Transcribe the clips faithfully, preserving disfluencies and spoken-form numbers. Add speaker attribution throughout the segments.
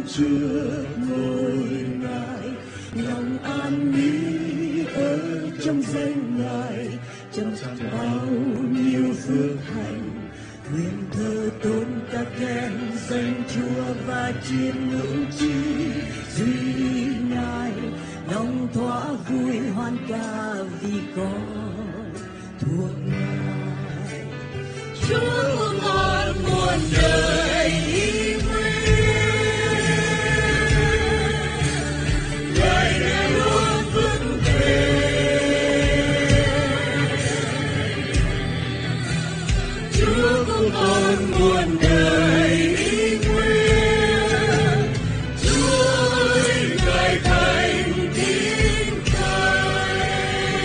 Speaker 1: trước ngôi Ngài, lòng an nghỉ ở trong danh Ngài, trong chẳng bao nhiêu phước hạnh. Nguyện thờ tôn ta khen danh Chúa và chiêm ngưỡng chi duy Ngài, lòng thỏa vui hoan ca vì có thuộc Ngài. Chúa ngon muôn đời con muôn đời ý nguyên, Chúa ơi Ngài thành tín Thầy.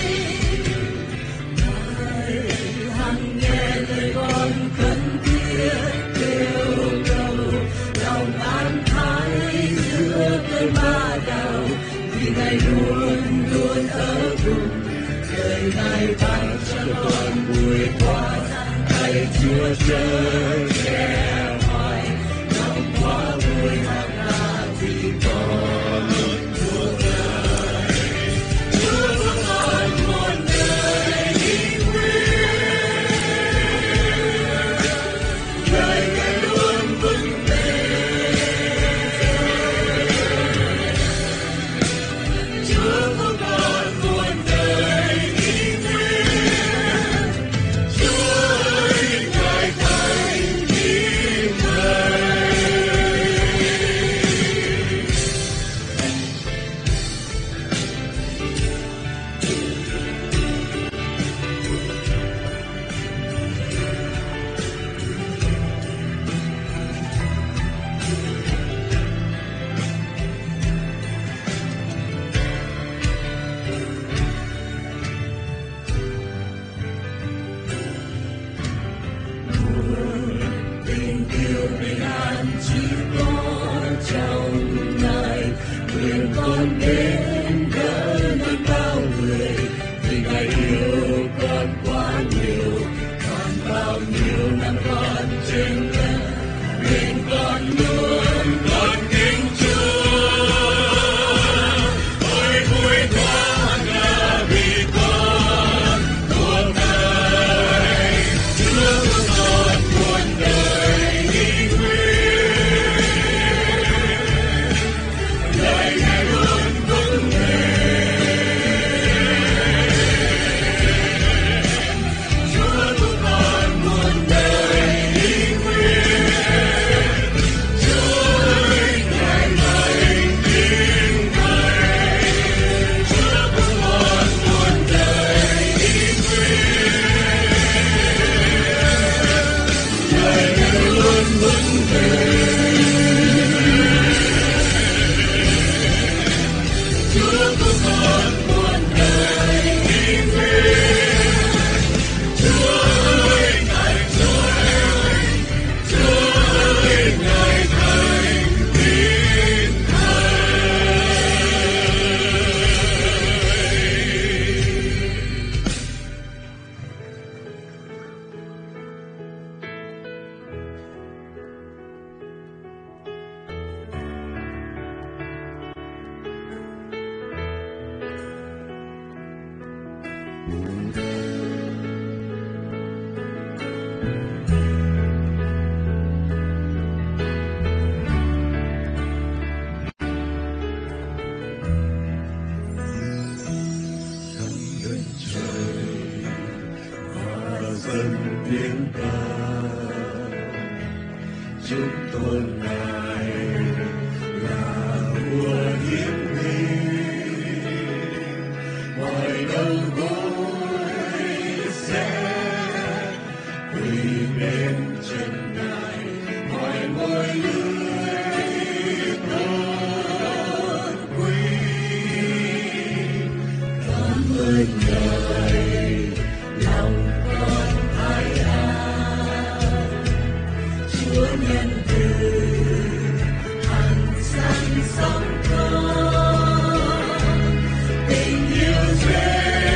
Speaker 1: Ngài hằng nghe lời con khấn thiết kêu cầu, lòng an thái giữa cơn ma đau, vì Ngài luôn luôn ở cùng, đời Ngài ban cho con vui qua. Chúa trời nghe hỏi, lòng quá vui hát ca vì con thuộc Ngài. Chúa của con muôn đời ý nguyên, đời Ngài luôn vững bền. Chúa của con muôn đời ý nguyên, Chúa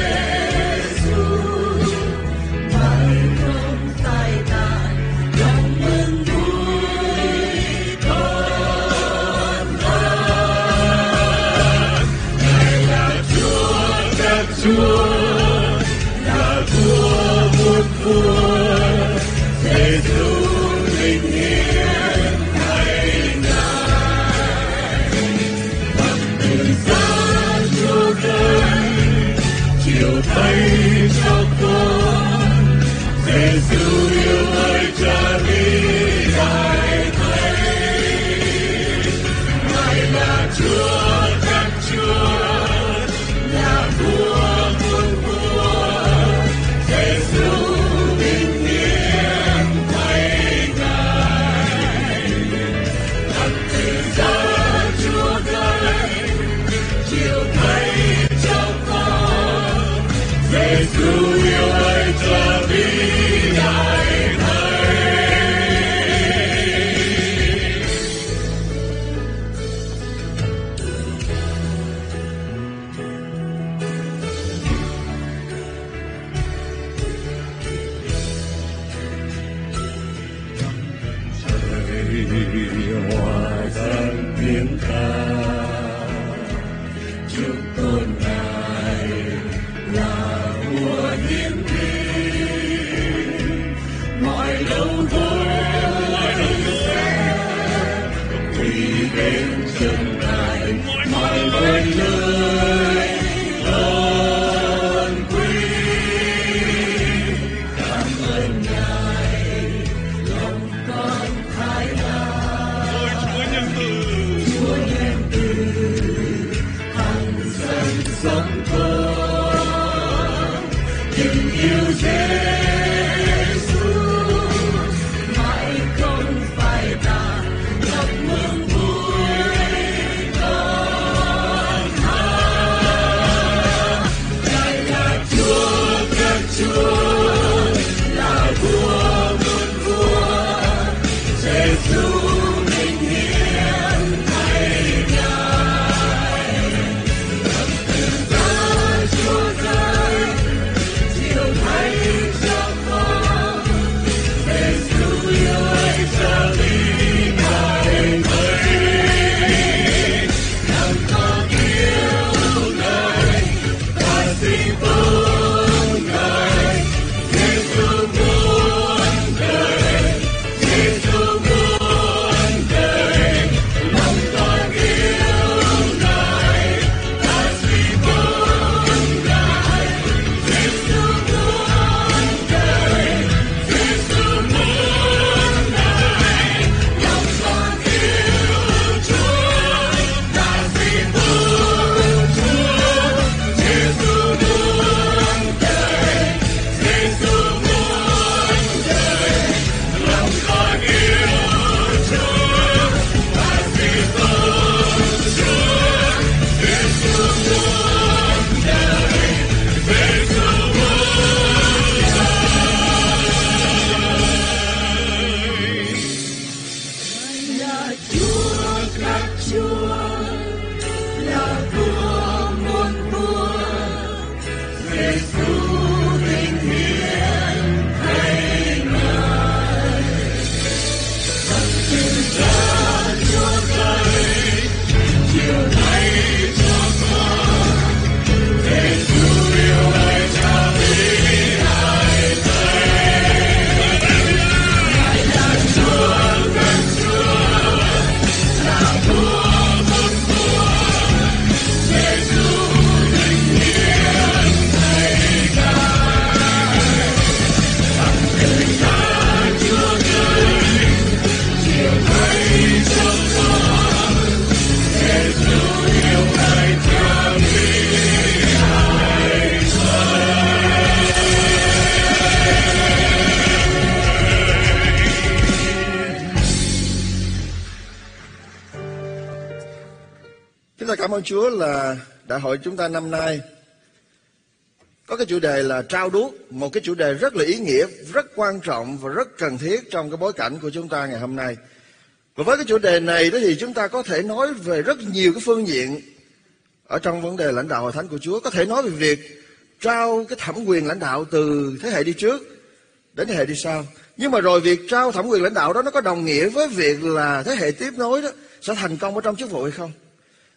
Speaker 2: Hãy subscribe
Speaker 1: Chúa, là vua muôn vua, Giêsu linh hiển thay Ngài. Bằng từ giá Chúa gần, chiều thay cho con, Giêsu yêu ơi Cha vĩ đại thay. Ngài là Chúa các Chúa, là vua muôn vua, Giêsu linh hiển thay Ngài. Bằng từ giá Chúa gần, chiều thay cho con, Giêsu yêu ơi Cha vĩ đại thay. Trời hòa sang tiếng ca, chúc tôn Ngài là vua hiển vinh. Mọi đầu gối sẽ quỳ bên chân Ngài, mọi lời lời ơn quý. Cảm ơn Ngài, lòng con thái lan. Chúa nhân từ hằng dân sống con, tình yêu Giêsu mãi không phải ta ngập mừng vui con hát. Ngài là Chúa các Chúa, là vua muôn vua, Giêsu linh hiển thay Ngài. Bằng từ giá Chúa gần, chiều thay cho con, Giêsu yêu ơi Cha vĩ đại thay. Làm con yêu Ngài, ta xin tôn Ngài, Giêsu muôn đời, Giêsu muôn đời. Lòng con yêu Ngài, ta xin tôn Ngài, Giêsu muôn đời, Giêsu muôn đời. Lòng con yêu Chúa, ta xin tôn Chúa, Giêsu muôn đời, Giêsu muôn đời. Lòng con yêu Chúa, ta xin tôn Chúa, Giêsu muôn đời, Giêsu muôn đời. Là Chúa các Chúa, là vua muôn vua, Giêsu linh hiển thay Ngài. Bằng từ giá Chúa gần, chiều thay cho con, Giêsu yêu ơi Cha vĩ đại thay. Ngài là Chúa các Chúa, là vua muôn vua, Giêsu linh hiển thay Ngài. Bằng từ giá Chúa gần, chiều thay cho con, Giêsu yêu ơi Cha vĩ đại thay.
Speaker 2: Chúng ta cảm ơn Chúa là đại hội chúng ta năm nay có cái chủ đề là trao đuốc, một cái chủ đề rất là ý nghĩa, rất quan trọng và rất cần thiết trong cái bối cảnh của chúng ta ngày hôm nay. Và với cái chủ đề này đó thì chúng ta có thể nói về rất nhiều cái phương diện ở trong vấn đề lãnh đạo hội thánh của Chúa. Có thể nói về việc trao cái thẩm quyền lãnh đạo từ thế hệ đi trước đến thế hệ đi sau. Nhưng mà rồi việc trao thẩm quyền lãnh đạo đó nó có đồng nghĩa với việc là thế hệ tiếp nối đó sẽ thành công ở trong chức vụ hay không?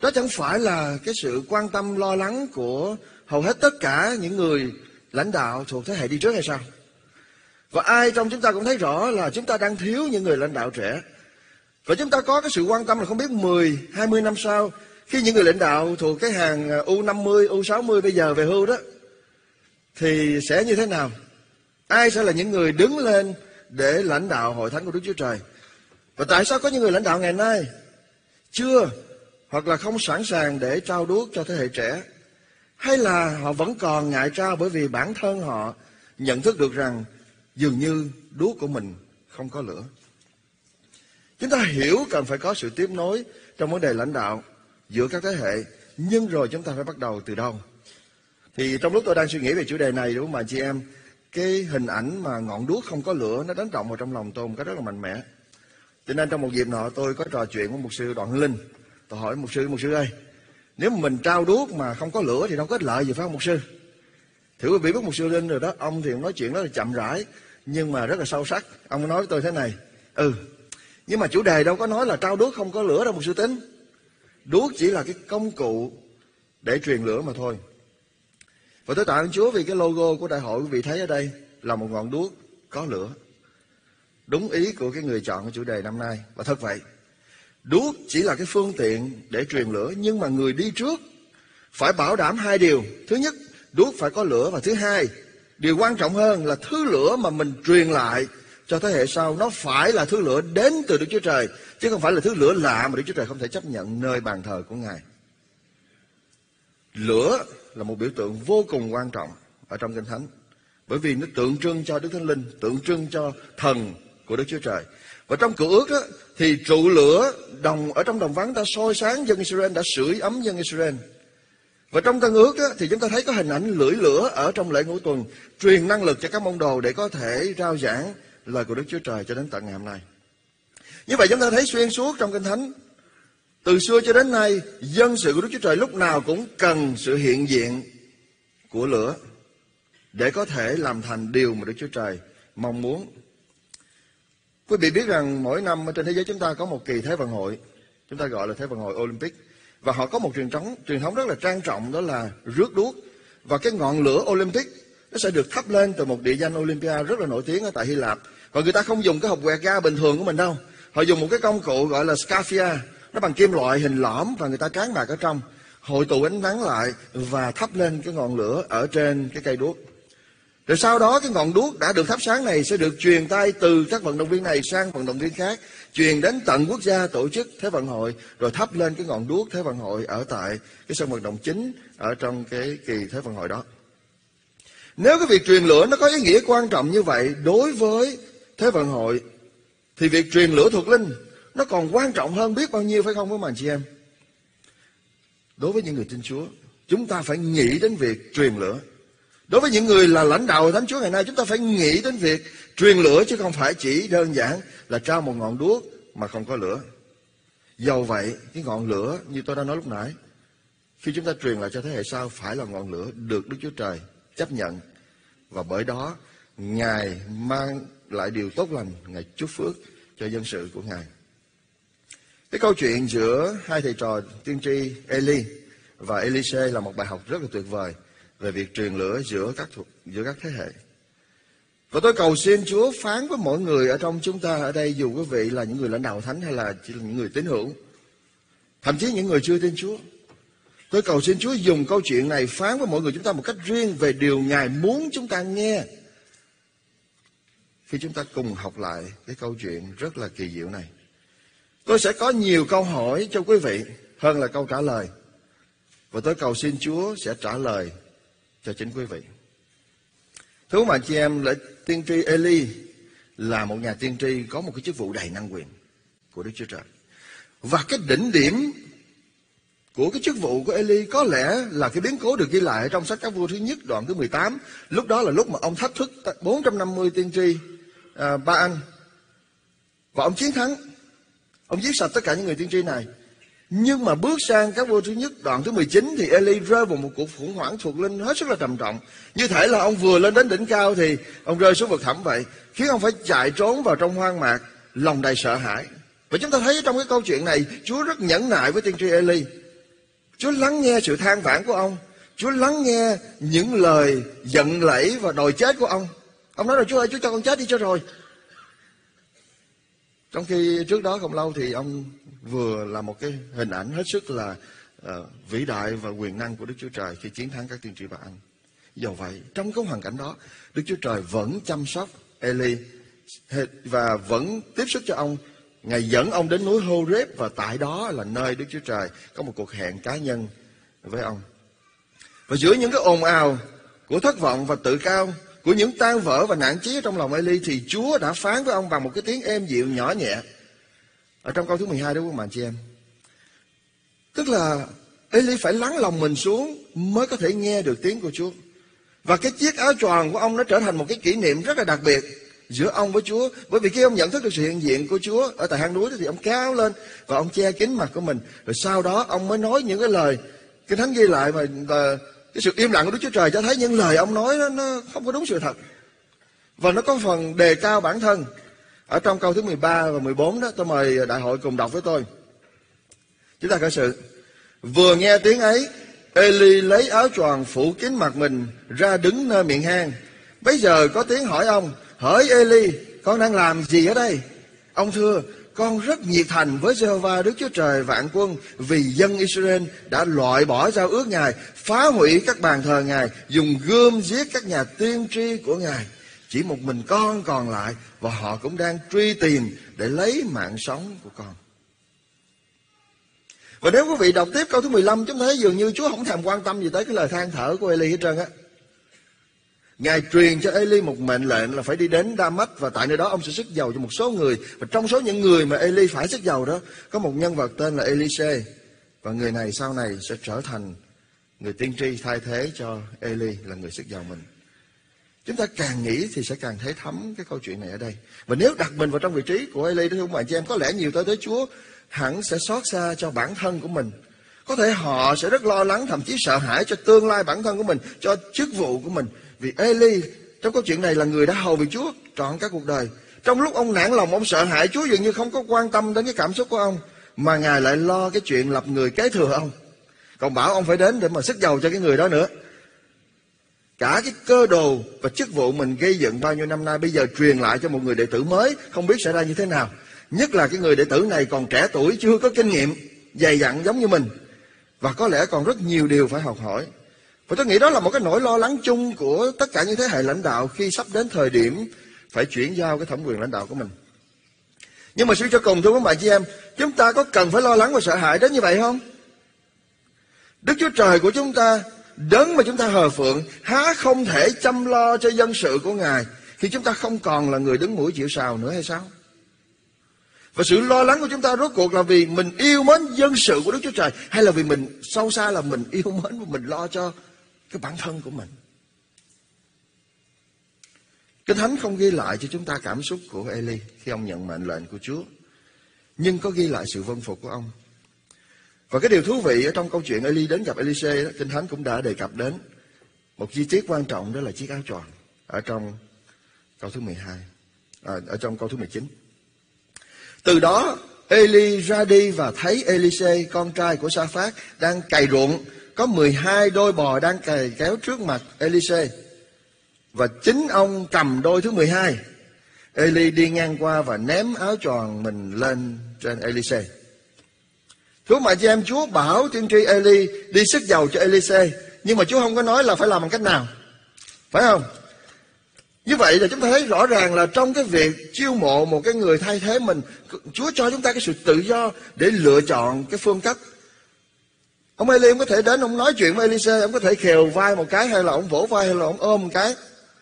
Speaker 2: Đó chẳng phải là cái sự quan tâm lo lắng của hầu hết tất cả những người lãnh đạo thuộc thế hệ đi trước hay sao? Và ai trong chúng ta cũng thấy rõ là chúng ta đang thiếu những người lãnh đạo trẻ. Và chúng ta có cái sự quan tâm là không biết mười, hai mươi năm sau, khi những người lãnh đạo thuộc cái hàng U năm mươi, U sáu mươi bây giờ về hưu đó, thì sẽ như thế nào? Ai sẽ là những người đứng lên để lãnh đạo hội thánh của Đức Chúa Trời? Và tại sao có những người lãnh đạo ngày nay chưa hoặc là không sẵn sàng để trao đuốc cho thế hệ trẻ? Hay là họ vẫn còn ngại trao bởi vì bản thân họ nhận thức được rằng dường như đuốc của mình không có lửa? Chúng ta hiểu cần phải có sự tiếp nối trong vấn đề lãnh đạo giữa các thế hệ, nhưng rồi chúng ta phải bắt đầu từ đâu? Thì trong lúc tôi đang suy nghĩ về chủ đề này, đúng không mà chị em, cái hình ảnh mà ngọn đuốc không có lửa nó đánh động vào trong lòng tôi một cách rất là mạnh mẽ. Cho nên trong một dịp nọ tôi có trò chuyện với mục sư Đoạn Linh. Tôi hỏi mục sư, mục sư ơi, nếu mà mình trao đuốc mà không có lửa thì đâu có ích lợi gì phải không mục sư? Thử quý vị biết mục sư Linh rồi đó, ông thì nói chuyện rất là chậm rãi nhưng mà rất là sâu sắc. Ông nói với tôi thế này: Ừ, nhưng mà chủ đề đâu có nói là trao đuốc không có lửa đâu mục sư Tính. Đuốc chỉ là cái công cụ để truyền lửa mà thôi. Và tôi tạ ơn Chúa vì cái logo của đại hội quý vị thấy ở đây là một ngọn đuốc có lửa. Đúng ý của cái người chọn cái chủ đề năm nay. Và thật vậy, đuốc chỉ là cái phương tiện để truyền lửa, nhưng mà người đi trước phải bảo đảm hai điều. Thứ nhất, đuốc phải có lửa, và thứ hai, điều quan trọng hơn là thứ lửa mà mình truyền lại cho thế hệ sau nó phải là thứ lửa đến từ Đức Chúa Trời, chứ không phải là thứ lửa lạ mà Đức Chúa Trời không thể chấp nhận nơi bàn thờ của Ngài. Lửa là một biểu tượng vô cùng quan trọng ở trong Kinh Thánh, bởi vì nó tượng trưng cho Đức Thánh Linh, tượng trưng cho thần của Đức Chúa Trời. Và trong Cựu Ước đó, thì trụ lửa đồng ở trong đồng vắng đã soi sáng dân Israel, đã sưởi ấm dân Israel. Và trong Tân Ước đó, thì chúng ta thấy có hình ảnh lưỡi lửa ở trong lễ ngũ tuần, truyền năng lực cho các môn đồ để có thể rao giảng lời của Đức Chúa Trời cho đến tận ngày hôm nay. Như vậy chúng ta thấy xuyên suốt trong Kinh Thánh, từ xưa cho đến nay, dân sự của Đức Chúa Trời lúc nào cũng cần sự hiện diện của lửa để có thể làm thành điều mà Đức Chúa Trời mong muốn. Quý vị biết rằng mỗi năm trên thế giới chúng ta có một kỳ Thế vận hội, chúng ta gọi là Thế vận hội Olympic. Và họ có một truyền thống, truyền thống rất là trang trọng, đó là rước đuốc. Và cái ngọn lửa Olympic nó sẽ được thắp lên từ một địa danh Olympia rất là nổi tiếng ở tại Hy Lạp. Và người ta không dùng cái hộp quẹt ga bình thường của mình đâu. Họ dùng một cái công cụ gọi là scaphia, nó bằng kim loại hình lõm và người ta tráng bạc ở trong, hội tụ ánh nắng lại và thắp lên cái ngọn lửa ở trên cái cây đuốc. Rồi sau đó cái ngọn đuốc đã được thắp sáng này sẽ được truyền tay từ các vận động viên này sang vận động viên khác, truyền đến tận quốc gia tổ chức Thế vận hội, rồi thắp lên cái ngọn đuốc Thế vận hội ở tại cái sân vận động chính ở trong cái kỳ Thế vận hội đó. Nếu cái việc truyền lửa nó có ý nghĩa quan trọng như vậy đối với Thế vận hội, thì việc truyền lửa thuộc linh nó còn quan trọng hơn biết bao nhiêu, phải không các bạn chị em? Đối với những người tin Chúa, chúng ta phải nghĩ đến việc truyền lửa. Đối với những người là lãnh đạo Thánh Chúa ngày nay, chúng ta phải nghĩ đến việc truyền lửa, chứ không phải chỉ đơn giản là trao một ngọn đuốc mà không có lửa. Dầu vậy, cái ngọn lửa như tôi đã nói lúc nãy, khi chúng ta truyền lại cho thế hệ sau phải là ngọn lửa được Đức Chúa Trời chấp nhận. Và bởi đó, Ngài mang lại điều tốt lành, Ngài chúc phước cho dân sự của Ngài. Cái câu chuyện giữa hai thầy trò tiên tri Eli và Elise là một bài học rất là tuyệt vời về việc truyền lửa giữa các thuộc, giữa các thế hệ. Và tôi cầu xin Chúa phán với mỗi người ở trong chúng ta ở đây, dù quý vị là những người lãnh đạo thánh hay là chỉ là những người tín hữu, thậm chí những người chưa tin Chúa. Tôi cầu xin Chúa dùng câu chuyện này phán với mỗi người chúng ta một cách riêng về điều Ngài muốn chúng ta nghe, khi chúng ta cùng học lại cái câu chuyện rất là kỳ diệu này. Tôi sẽ có nhiều câu hỏi cho quý vị hơn là câu trả lời, và tôi cầu xin Chúa sẽ trả lời cho chính quý vị. Thưa các bạn chị em, lễ tiên tri Eli là một nhà tiên tri có một cái chức vụ đầy năng quyền của Đức Chúa Trời. Và cái đỉnh điểm của cái chức vụ của Eli có lẽ là cái biến cố được ghi lại trong sách Các Vua thứ nhất đoạn thứ mười tám. Lúc đó là lúc mà ông thách thức bốn trăm năm mươi tiên tri à, Ba-an, và ông chiến thắng. Ông giết sạch tất cả những người tiên tri này. Nhưng mà bước sang Các Vua thứ nhất đoạn thứ mười chín thì Eli rơi vào một cuộc khủng hoảng thuộc linh hết sức là trầm trọng. Như thể là ông vừa lên đến đỉnh cao thì ông rơi xuống vực thẳm vậy, khiến ông phải chạy trốn vào trong hoang mạc, lòng đầy sợ hãi. Và chúng ta thấy trong cái câu chuyện này, Chúa rất nhẫn nại với tiên tri Eli. Chúa lắng nghe sự than vãn của ông. Chúa lắng nghe những lời giận lẫy và đòi chết của ông. Ông nói là Chúa ơi, Chúa cho con chết đi cho rồi. Trong khi trước đó không lâu thì ông vừa là một cái hình ảnh hết sức là uh, vĩ đại và quyền năng của Đức Chúa Trời khi chiến thắng các tiên tri Ba-ân. Do vậy, trong cái hoàn cảnh đó, Đức Chúa Trời vẫn chăm sóc Eli và vẫn tiếp sức cho ông. Ngài dẫn ông đến núi Horeb và tại đó là nơi Đức Chúa Trời có một cuộc hẹn cá nhân với ông. Và giữa những cái ồn ào của thất vọng và tự cao, của những tan vỡ và nản chí trong lòng Eli, thì Chúa đã phán với ông bằng một cái tiếng êm dịu nhỏ nhẹ. Ở trong câu thứ mười hai đó các bạn chị em. Tức là Eli phải lắng lòng mình xuống mới có thể nghe được tiếng của Chúa. Và cái chiếc áo choàng của ông nó trở thành một cái kỷ niệm rất là đặc biệt giữa ông với Chúa. Bởi vì khi ông nhận thức được sự hiện diện của Chúa ở tại hang núi thì ông cao lên và ông che kín mặt của mình. Rồi sau đó ông mới nói những cái lời Kinh Thánh ghi lại mà, mà cái sự im lặng của Đức Chúa Trời cho thấy những lời ông nói đó, nó không có đúng sự thật. Và nó có phần đề cao bản thân. Ở trong câu thứ mười ba và mười bốn đó, tôi mời đại hội cùng đọc với tôi. Chúng ta khởi sự. Vừa nghe tiếng ấy, Eli lấy áo choàng phủ kín mặt mình ra đứng nơi miệng hang. Bây giờ có tiếng hỏi ông: hỡi Eli, con đang làm gì ở đây? Ông thưa: con rất nhiệt thành với Giê-hô-va Đức Chúa Trời vạn quân, vì dân Israel đã loại bỏ giao ước Ngài, phá hủy các bàn thờ Ngài, dùng gươm giết các nhà tiên tri của Ngài. Chỉ một mình con còn lại, và họ cũng đang truy tìm để lấy mạng sống của con. Và nếu quý vị đọc tiếp câu thứ mười lăm, chúng thấy dường như Chúa không thèm quan tâm gì tới cái lời than thở của Eli hết trơn á. Ngài truyền cho Eli một mệnh lệnh là phải đi đến Đa-mách, và tại nơi đó ông sẽ sức dầu cho một số người. Và trong số những người mà Eli phải sức dầu đó, có một nhân vật tên là Eli-sê. Và người này sau này sẽ trở thành người tiên tri thay thế cho Eli là người sức dầu mình. Chúng ta càng nghĩ thì sẽ càng thấy thấm cái câu chuyện này ở đây. Và nếu đặt mình vào trong vị trí của Eli đó, không bạn chị em, có lẽ nhiều tới tới Chúa hẳn sẽ xót xa cho bản thân của mình. Có thể họ sẽ rất lo lắng, thậm chí sợ hãi cho tương lai bản thân của mình, cho chức vụ của mình. Vì Eli trong câu chuyện này là người đã hầu việc Chúa trọn cả cuộc đời. Trong lúc ông nản lòng, ông sợ hãi, Chúa dường như không có quan tâm đến cái cảm xúc của ông, mà Ngài lại lo cái chuyện lập người kế thừa ông. Còn bảo ông phải đến để mà sức dầu cho cái người đó nữa. Cả cái cơ đồ và chức vụ mình gây dựng bao nhiêu năm nay bây giờ truyền lại cho một người đệ tử mới, không biết xảy ra như thế nào. Nhất là cái người đệ tử này còn trẻ tuổi, chưa có kinh nghiệm dày dặn giống như mình, và có lẽ còn rất nhiều điều phải học hỏi. Và tôi nghĩ đó là một cái nỗi lo lắng chung của tất cả những thế hệ lãnh đạo khi sắp đến thời điểm phải chuyển giao cái thẩm quyền lãnh đạo của mình. Nhưng mà suy cho cùng, thưa các bạn chị em, chúng ta có cần phải lo lắng và sợ hãi đến như vậy không? Đức Chúa Trời của chúng ta, đấng mà chúng ta thờ phượng, há không thể chăm lo cho dân sự của Ngài khi chúng ta không còn là người đứng mũi chịu sào nữa hay sao? Và sự lo lắng của chúng ta rốt cuộc là vì mình yêu mến dân sự của Đức Chúa Trời, hay là vì mình sâu xa là mình yêu mến và mình lo cho cái bản thân của mình? Kinh Thánh không ghi lại cho chúng ta cảm xúc của Eli khi ông nhận mệnh lệnh của Chúa, nhưng có ghi lại sự vâng phục của ông. Và cái điều thú vị ở trong câu chuyện Eli đến gặp Eli-sê, Kinh Thánh cũng đã đề cập đến một chi tiết quan trọng, đó là chiếc áo choàng ở trong câu thứ mười hai, à, ở trong câu thứ mười chín. Từ đó Eli ra đi và thấy Eli-sê, con trai của Sa-phát, đang cày ruộng. Có mười hai đôi bò đang cày kéo trước mặt Eli-sê, và chính ông cầm đôi thứ mười hai. Eli đi ngang qua và ném áo choàng mình lên trên Eli-sê. Thưa mà chị em, Chúa bảo tiên tri Eli đi sức dầu cho Eli-sê, nhưng mà Chúa không có nói là phải làm bằng cách nào, phải không? Như vậy là chúng ta thấy rõ ràng là trong cái việc chiêu mộ một cái người thay thế mình, Chúa cho chúng ta cái sự tự do để lựa chọn cái phương cách. Ông Eli ông có thể đến, ông nói chuyện với Eli-sê, ông có thể khều vai một cái, hay là ông vỗ vai, hay là ông ôm một cái.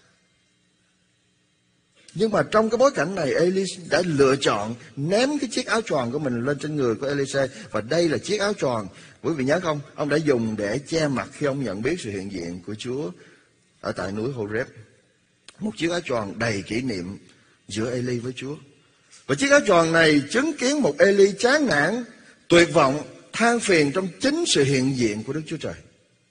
Speaker 2: Nhưng mà trong cái bối cảnh này, Eli đã lựa chọn ném cái chiếc áo choàng của mình lên trên người của Eli-sê. Và đây là chiếc áo choàng, quý vị nhớ không? Ông đã dùng để che mặt khi ông nhận biết sự hiện diện của Chúa ở tại núi Horeb. Một chiếc áo choàng đầy kỷ niệm giữa Eli với Chúa. Và chiếc áo choàng này chứng kiến một Eli chán nản, tuyệt vọng, than phiền trong chính sự hiện diện của Đức Chúa Trời.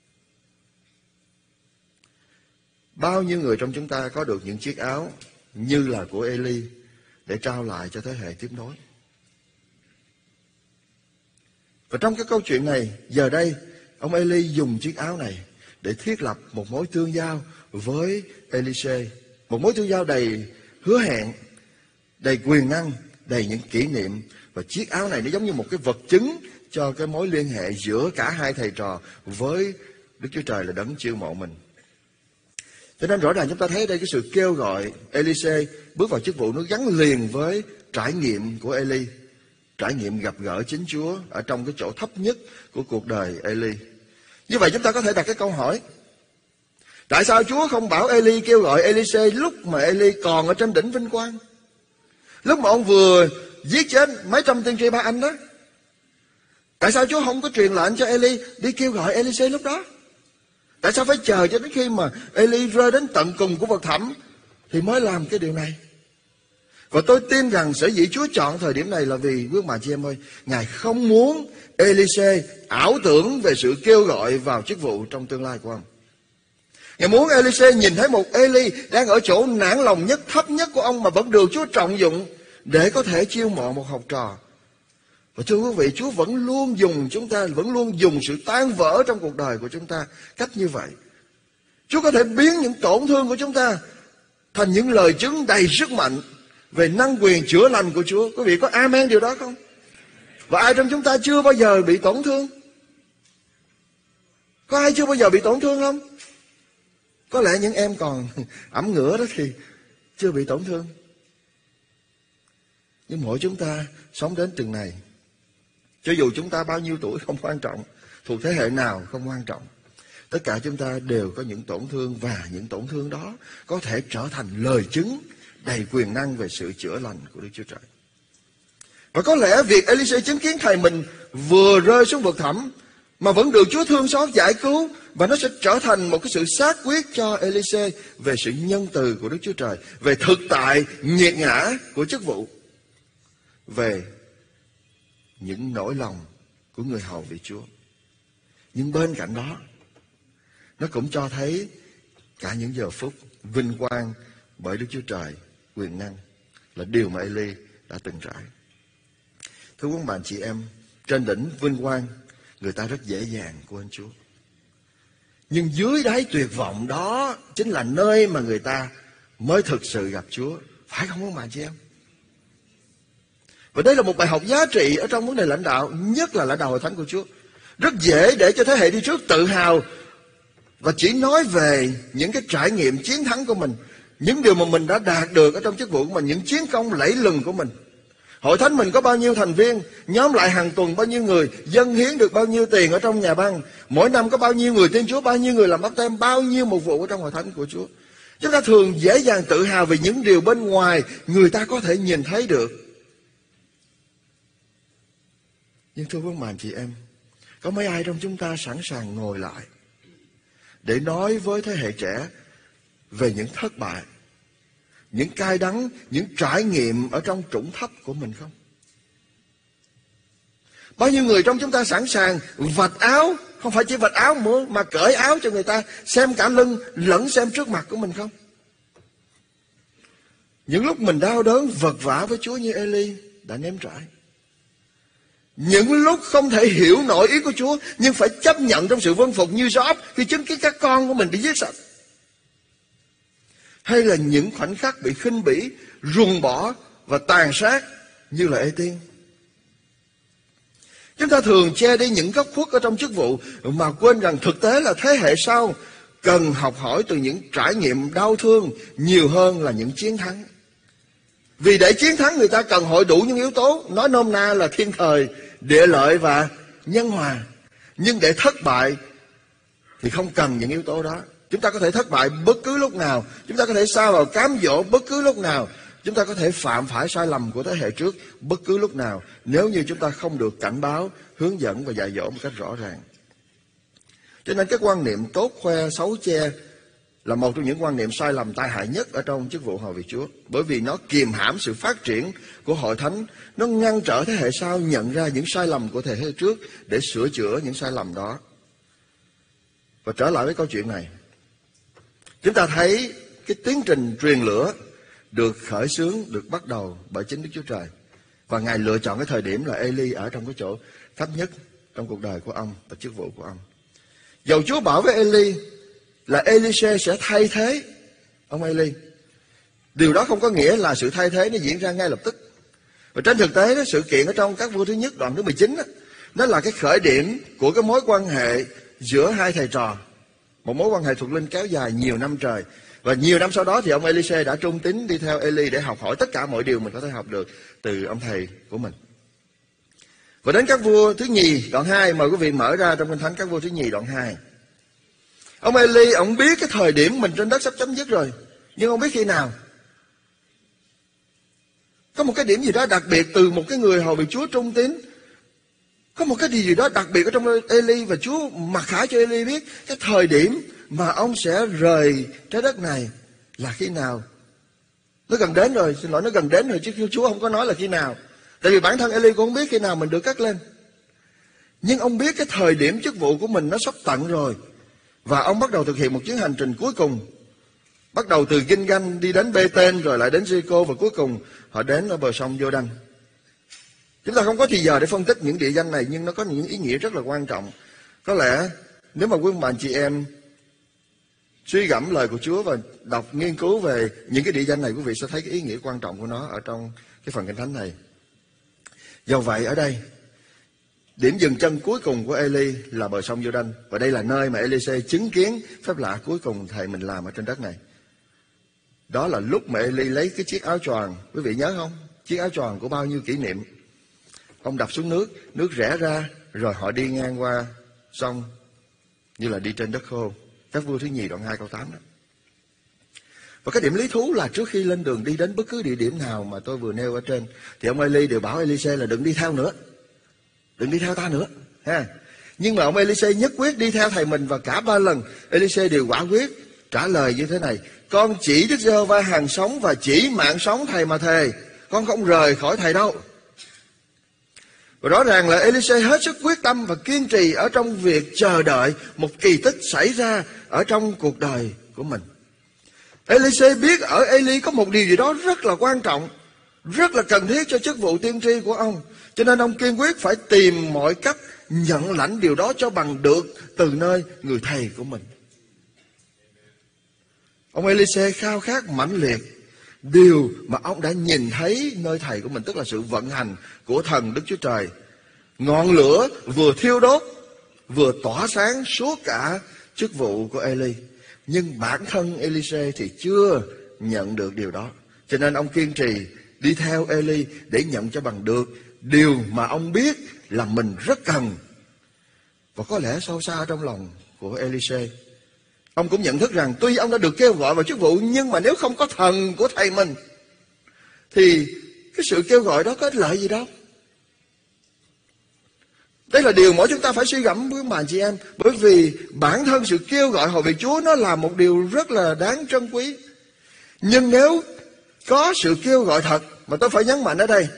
Speaker 2: Bao nhiêu người trong chúng ta có được những chiếc áo như là của Eli để trao lại cho thế hệ tiếp nối? Và trong cái câu chuyện này, giờ đây ông Eli dùng chiếc áo này để thiết lập một mối tương giao với Elise, một mối tương giao đầy hứa hẹn, đầy quyền năng, đầy những kỷ niệm. Và chiếc áo này nó giống như một cái vật chứng cho cái mối liên hệ giữa cả hai thầy trò với Đức Chúa Trời là đấng chiêu mộ mình. Cho nên rõ ràng chúng ta thấy đây cái sự kêu gọi Elise bước vào chức vụ nó gắn liền với trải nghiệm của Eli, trải nghiệm gặp gỡ chính Chúa ở trong cái chỗ thấp nhất của cuộc đời Eli. Như vậy chúng ta có thể đặt cái câu hỏi: tại sao Chúa không bảo Eli kêu gọi Elise lúc mà Eli còn ở trên đỉnh vinh quang, lúc mà ông vừa giết chết mấy trăm tiên tri Ba Anh đó? Tại sao Chúa không có truyền lệnh cho Eli đi kêu gọi Elise lúc đó? Tại sao phải chờ cho đến khi mà Eli rơi đến tận cùng của vực thẳm thì mới làm cái điều này? Và tôi tin rằng sở dĩ Chúa chọn thời điểm này là vì, quý bà chị em ơi, Ngài không muốn Elise ảo tưởng về sự kêu gọi vào chức vụ trong tương lai của ông. Ngài muốn Elise nhìn thấy một Eli đang ở chỗ nản lòng nhất, thấp nhất của ông mà vẫn được Chúa trọng dụng để có thể chiêu mộ một học trò. Và thưa quý vị, Chúa vẫn luôn dùng chúng ta, vẫn luôn dùng sự tan vỡ trong cuộc đời của chúng ta cách như vậy. Chúa có thể biến những tổn thương của chúng ta thành những lời chứng đầy sức mạnh về năng quyền chữa lành của Chúa. Quý vị có amen điều đó không? Và ai trong chúng ta chưa bao giờ bị tổn thương? Có ai chưa bao giờ bị tổn thương không? Có lẽ những em còn ẩm ngửa đó thì chưa bị tổn thương. Nhưng mỗi chúng ta sống đến từng này, cho dù chúng ta bao nhiêu tuổi không quan trọng, thuộc thế hệ nào không quan trọng, tất cả chúng ta đều có những tổn thương, và những tổn thương đó có thể trở thành lời chứng đầy quyền năng về sự chữa lành của Đức Chúa Trời. Và có lẽ việc Elise chứng kiến thầy mình vừa rơi xuống vực thẳm mà vẫn được Chúa thương xót giải cứu, và nó sẽ trở thành một cái sự xác quyết cho Elise về sự nhân từ của Đức Chúa Trời, về thực tại nghiệt ngã của chức vụ, về những nỗi lòng của người hầu vị Chúa. Nhưng bên cạnh đó, nó cũng cho thấy cả những giờ phút vinh quang bởi Đức Chúa Trời, quyền năng, là điều mà Eli đã từng trải. Thưa quý bạn chị em, trên đỉnh vinh quang, người ta rất dễ dàng quên Chúa. Nhưng dưới đáy tuyệt vọng đó chính là nơi mà người ta mới thực sự gặp Chúa. Phải không quý bạn chị em? Và đây là một bài học giá trị ở trong vấn đề lãnh đạo, nhất là lãnh đạo hội thánh của Chúa. Rất dễ để cho thế hệ đi trước tự hào và chỉ nói về những cái trải nghiệm chiến thắng của mình, những điều mà mình đã đạt được ở trong chức vụ của mình, những chiến công lẫy lừng của mình. Hội thánh mình có bao nhiêu thành viên, nhóm lại hàng tuần bao nhiêu người, dâng hiến được bao nhiêu tiền ở trong nhà băng, mỗi năm có bao nhiêu người tin Chúa, bao nhiêu người làm báp têm, bao nhiêu mục vụ ở trong hội thánh của Chúa. Chúng ta thường dễ dàng tự hào về những điều bên ngoài người ta có thể nhìn thấy được. Nhưng thưa quý bạn chị em, có mấy ai trong chúng ta sẵn sàng ngồi lại để nói với thế hệ trẻ về những thất bại, những cay đắng, những trải nghiệm ở trong trũng thấp của mình không? Bao nhiêu người trong chúng ta sẵn sàng vạch áo, không phải chỉ vạch áo nữa, mà cởi áo cho người ta xem cả lưng lẫn xem trước mặt của mình không? Những lúc mình đau đớn vật vã với Chúa như Eli đã nếm trải. Những lúc không thể hiểu nổi ý của Chúa, nhưng phải chấp nhận trong sự vâng phục như Gióp khi chứng kiến các con của mình bị giết sạch. Hay là những khoảnh khắc bị khinh bỉ, ruồng bỏ và tàn sát như là Ê-tiên. Chúng ta thường che đi những góc khuất ở trong chức vụ mà quên rằng thực tế là thế hệ sau cần học hỏi từ những trải nghiệm đau thương nhiều hơn là những chiến thắng. Vì để chiến thắng người ta cần hội đủ những yếu tố, nói nôm na là thiên thời, địa lợi và nhân hòa. Nhưng để thất bại thì không cần những yếu tố đó. Chúng ta có thể thất bại bất cứ lúc nào, chúng ta có thể sa vào cám dỗ bất cứ lúc nào, chúng ta có thể phạm phải sai lầm của thế hệ trước bất cứ lúc nào, nếu như chúng ta không được cảnh báo, hướng dẫn và dạy dỗ một cách rõ ràng. Cho nên cái quan niệm tốt khoe xấu che là một trong những quan niệm sai lầm tai hại nhất ở trong chức vụ hầu việc Chúa. Bởi vì nó kiềm hãm sự phát triển của hội thánh, nó ngăn trở thế hệ sau nhận ra những sai lầm của thế hệ trước để sửa chữa những sai lầm đó. Và trở lại với câu chuyện này, chúng ta thấy cái tiến trình truyền lửa được khởi xướng, được bắt đầu bởi chính Đức Chúa Trời. Và Ngài lựa chọn cái thời điểm là Eli ở trong cái chỗ thấp nhất trong cuộc đời của ông và chức vụ của ông. Dầu Chúa bảo với Eli là Elise sẽ thay thế ông Eli, điều đó không có nghĩa là sự thay thế nó diễn ra ngay lập tức. Và trên thực tế đó, sự kiện ở trong Các Vua thứ nhất đoạn thứ mười chín đó, nó là cái khởi điểm của cái mối quan hệ giữa hai thầy trò, một mối quan hệ thuộc linh kéo dài nhiều năm trời. Và nhiều năm sau đó thì ông Elise đã trung tín đi theo Eli để học hỏi tất cả mọi điều mình có thể học được từ ông thầy của mình. Và đến Các Vua thứ nhì đoạn hai, mời quý vị mở ra trong Kinh Thánh Các Vua thứ nhì đoạn hai. Ông Eli, ông biết cái thời điểm mình trên đất sắp chấm dứt rồi, nhưng không biết khi nào. Có một cái điểm gì đó đặc biệt từ một cái người hầu việc Chúa trung tín. Có một cái điều gì đó đặc biệt ở trong Eli, và Chúa mặc khải cho Eli biết cái thời điểm mà ông sẽ rời trái đất này là khi nào. Nó gần đến rồi, xin lỗi, nó gần đến rồi chứ Chúa không có nói là khi nào. Tại vì bản thân Eli cũng không biết khi nào mình được cất lên. Nhưng ông biết cái thời điểm chức vụ của mình nó sắp tận rồi. Và ông bắt đầu thực hiện một chuyến hành trình cuối cùng. Bắt đầu từ Ginh-ganh đi đến Bê-tên, rồi lại đến Giê-cô, và cuối cùng họ đến ở bờ sông Giô-đanh. Chúng ta không có thì giờ để phân tích những địa danh này, nhưng nó có những ý nghĩa rất là quan trọng. Có lẽ nếu mà quý bạn chị em suy gẫm lời của Chúa và đọc nghiên cứu về những cái địa danh này, quý vị sẽ thấy cái ý nghĩa quan trọng của nó ở trong cái phần Kinh Thánh này. Do vậy ở đây, điểm dừng chân cuối cùng của Eli là bờ sông Giô-đanh, và đây là nơi mà Elise chứng kiến phép lạ cuối cùng thầy mình làm ở trên đất này. Đó là lúc mà Eli lấy cái chiếc áo choàng, quý vị nhớ không? Chiếc áo choàng của bao nhiêu kỷ niệm. Ông đập xuống nước, nước rẽ ra, rồi họ đi ngang qua sông như là đi trên đất khô. Các Vua thứ nhì đoạn hai câu tám đó. Và cái điểm lý thú là trước khi lên đường đi đến bất cứ địa điểm nào mà tôi vừa nêu ở trên, thì ông Eli đều bảo Elise là đừng đi theo nữa, đừng đi theo ta nữa ha. Nhưng mà ông Elise nhất quyết đi theo thầy mình, và cả ba lần Elise đều quả quyết trả lời như thế này: con chỉ Đức Giê-hô-va hàng sống và chỉ mạng sống thầy mà thề, con không rời khỏi thầy đâu. Và rõ ràng là Elise hết sức quyết tâm và kiên trì ở trong việc chờ đợi một kỳ tích xảy ra ở trong cuộc đời của mình. Elise biết ở Eli có một điều gì đó rất là quan trọng, rất là cần thiết cho chức vụ tiên tri của ông. Cho nên ông kiên quyết phải tìm mọi cách nhận lãnh điều đó cho bằng được từ nơi người thầy của mình. Ông Elise khao khát mãnh liệt điều mà ông đã nhìn thấy nơi thầy của mình, tức là sự vận hành của thần Đức Chúa Trời. Ngọn lửa vừa thiêu đốt, vừa tỏa sáng suốt cả chức vụ của Eli. Nhưng bản thân Elise thì chưa nhận được điều đó. Cho nên ông kiên trì đi theo Eli để nhận cho bằng được điều mà ông biết là mình rất cần. Và có lẽ sâu xa trong lòng của Elise, ông cũng nhận thức rằng tuy ông đã được kêu gọi vào chức vụ, nhưng mà nếu không có thần của thầy mình thì cái sự kêu gọi đó có ích lợi gì đâu. Đây là điều mỗi chúng ta phải suy gẫm với bạn chị em. Bởi vì bản thân sự kêu gọi hầu việc Chúa nó là một điều rất là đáng trân quý. Nhưng nếu có sự kêu gọi thật, mà tôi phải nhấn mạnh ở đây,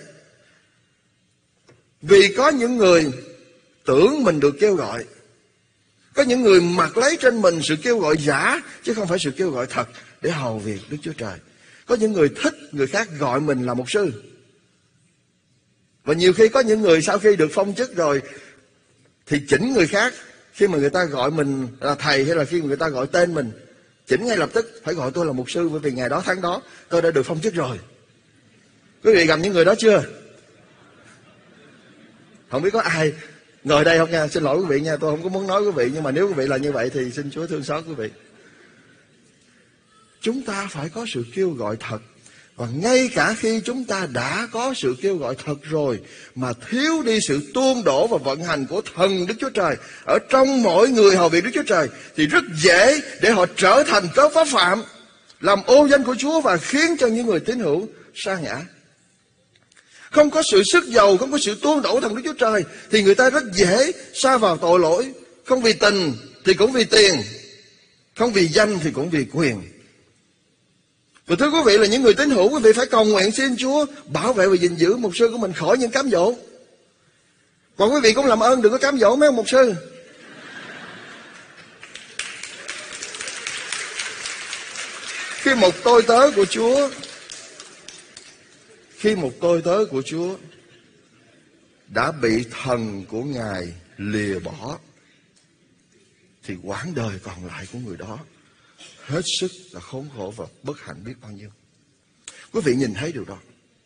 Speaker 2: vì có những người tưởng mình được kêu gọi, có những người mặc lấy trên mình sự kêu gọi giả, chứ không phải sự kêu gọi thật để hầu việc Đức Chúa Trời. Có những người thích người khác gọi mình là mục sư. Và nhiều khi có những người sau khi được phong chức rồi thì chỉnh người khác. Khi mà người ta gọi mình là thầy, hay là khi người ta gọi tên mình, chỉnh ngay lập tức phải gọi tôi là mục sư, bởi vì ngày đó tháng đó tôi đã được phong chức rồi. Quý vị gặp những người đó chưa? Không biết có ai ngồi đây không nha. Xin lỗi quý vị nha, tôi không có muốn nói quý vị, nhưng mà nếu quý vị là như vậy thì xin Chúa thương xót quý vị. Chúng ta phải có sự kêu gọi thật. Và ngay cả khi chúng ta đã có sự kêu gọi thật rồi, mà thiếu đi sự tuôn đổ và vận hành của thần Đức Chúa Trời ở trong mỗi người hầu việc Đức Chúa Trời, thì rất dễ để họ trở thành cớ pháp phạm, làm ô danh của Chúa và khiến cho những người tín hữu sa ngã. Không có sự sức giàu, không có sự tuôn đổ thần Đức Chúa Trời, thì người ta rất dễ sa vào tội lỗi. Không vì tình thì cũng vì tiền, không vì danh thì cũng vì quyền. Và thưa quý vị, là những người tín hữu, quý vị phải cầu nguyện xin Chúa bảo vệ và gìn giữ mục sư của mình khỏi những cám dỗ. Còn quý vị cũng làm ơn đừng có cám dỗ mấy ông mục sư. Khi một tôi tớ của Chúa Khi một tôi tớ của Chúa đã bị thần của Ngài lìa bỏ, thì quãng đời còn lại của người đó hết sức là khốn khổ và bất hạnh biết bao nhiêu. Quý vị nhìn thấy điều đó.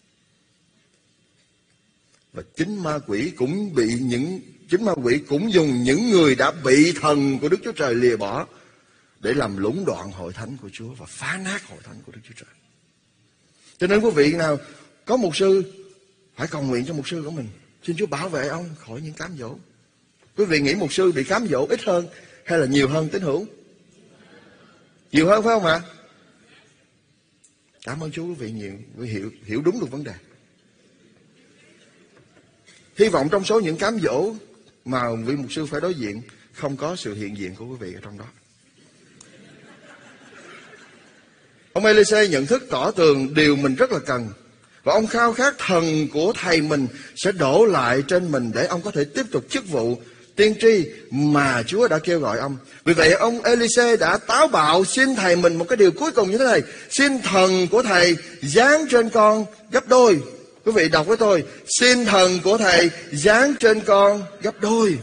Speaker 2: Và chính ma quỷ cũng bị những chính ma quỷ cũng dùng những người đã bị thần của Đức Chúa Trời lìa bỏ để làm lũng đoạn hội thánh của Chúa và phá nát hội thánh của Đức Chúa Trời. Cho nên quý vị nào có mục sư, phải cầu nguyện cho mục sư của mình, xin Chúa bảo vệ ông khỏi những cám dỗ. Quý vị nghĩ mục sư bị cám dỗ ít hơn hay là nhiều hơn tín hữu? Nhiều hơn phải không ạ? Cảm ơn Chúa quý vị nhiều, quý vị hiểu, hiểu đúng được vấn đề. Hy vọng trong số những cám dỗ mà vị mục sư phải đối diện không có sự hiện diện của quý vị ở trong đó. Ông Elise nhận thức tỏ tường điều mình rất là cần. Và ông khao khát thần của thầy mình sẽ đổ lại trên mình để ông có thể tiếp tục chức vụ tiên tri mà Chúa đã kêu gọi ông. Vì vậy ông Elise đã táo bạo xin thầy mình một cái điều cuối cùng như thế này: xin thần của thầy giáng trên con gấp đôi. Quý vị đọc với tôi: xin thần của thầy giáng trên con gấp đôi.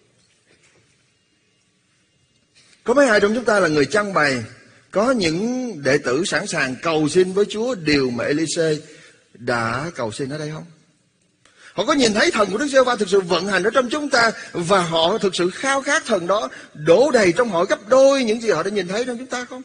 Speaker 2: Có mấy ai trong chúng ta là người chăn bày, có những đệ tử sẵn sàng cầu xin với Chúa điều mà Elise đã cầu xin ở đây không? Họ có nhìn thấy thần của Đức Giê-hô-va thực sự vận hành ở trong chúng ta và họ thực sự khao khát thần đó đổ đầy trong họ gấp đôi những gì họ đã nhìn thấy trong chúng ta không?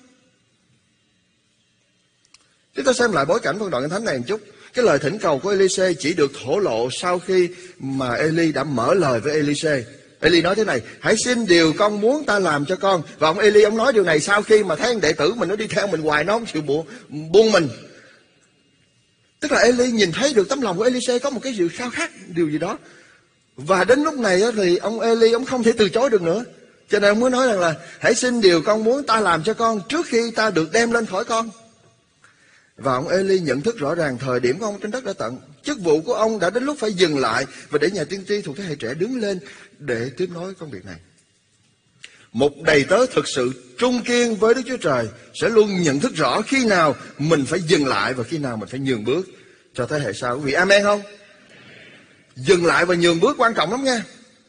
Speaker 2: Chúng ta xem lại bối cảnh phân đoạn Kinh Thánh này một chút. Cái lời thỉnh cầu của Elise chỉ được thổ lộ sau khi mà Eli đã mở lời với Elise. Eli nói thế này: hãy xin điều con muốn ta làm cho con. Và ông Eli ông nói điều này sau khi mà thấy anh đệ tử mình nó đi theo mình hoài, nó không chịu buông, buông mình. Tức là Eli nhìn thấy được tấm lòng của Elise có một cái sự khao khát điều gì đó. Và đến lúc này thì ông Eli ông không thể từ chối được nữa. Cho nên ông mới nói rằng là hãy xin điều con muốn ta làm cho con trước khi ta được đem lên khỏi con. Và ông Eli nhận thức rõ ràng thời điểm của ông trên đất đã tận. Chức vụ của ông đã đến lúc phải dừng lại và để nhà tiên tri thuộc thế hệ trẻ đứng lên để tiếp nối công việc này. Một đầy tớ thực sự trung kiên với Đức Chúa Trời sẽ luôn nhận thức rõ khi nào mình phải dừng lại và khi nào mình phải nhường bước cho thế hệ sau. Quý vị amen không? Dừng lại và nhường bước quan trọng lắm nha.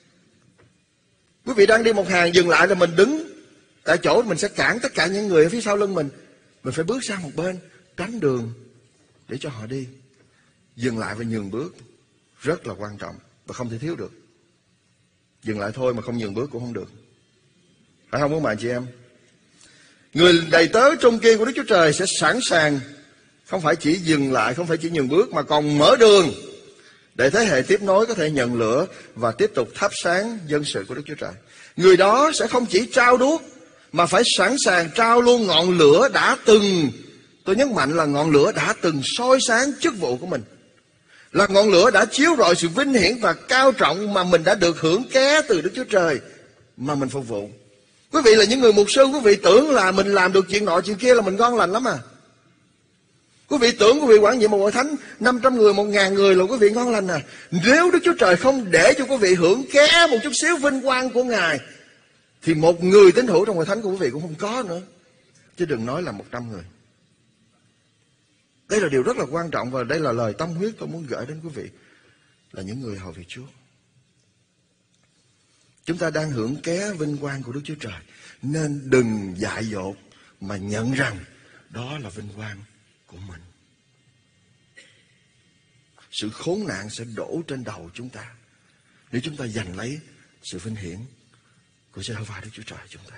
Speaker 2: Quý vị đang đi một hàng, dừng lại là mình đứng tại chỗ, mình sẽ cản tất cả những người ở phía sau lưng mình. Mình phải bước sang một bên, tránh đường để cho họ đi. Dừng lại và nhường bước rất là quan trọng và không thể thiếu được. Dừng lại thôi mà không nhường bước cũng không được. Phải không các bạn chị em? Người đầy tớ trung kiên của Đức Chúa Trời sẽ sẵn sàng không phải chỉ dừng lại, không phải chỉ nhường bước, mà còn mở đường để thế hệ tiếp nối có thể nhận lửa và tiếp tục thắp sáng dân sự của Đức Chúa Trời. Người đó sẽ không chỉ trao đuốc mà phải sẵn sàng trao luôn ngọn lửa đã từng, tôi nhấn mạnh là ngọn lửa đã từng soi sáng chức vụ của mình, là ngọn lửa đã chiếu rọi sự vinh hiển và cao trọng mà mình đã được hưởng ké từ Đức Chúa Trời mà mình phục vụ. Quý vị là những người mục sư, quý vị tưởng là mình làm được chuyện nọ chuyện kia là mình ngon lành lắm à. Quý vị tưởng quý vị quản nhiệm một hội thánh năm trăm người, một ngàn người là quý vị ngon lành à. Nếu Đức Chúa Trời không để cho quý vị hưởng ké một chút xíu vinh quang của Ngài thì một người tín hữu trong hội thánh của quý vị cũng không có nữa, chứ đừng nói là một trăm người. Đây là điều rất là quan trọng và đây là lời tâm huyết tôi muốn gửi đến quý vị là những người hầu việc Chúa. Chúng ta đang hưởng ké vinh quang của Đức Chúa Trời, nên đừng dại dột mà nhận rằng đó là vinh quang của mình. Sự khốn nạn sẽ đổ trên đầu chúng ta nếu chúng ta giành lấy sự vinh hiển của Giê-hô-va Đức Chúa Trời chúng ta.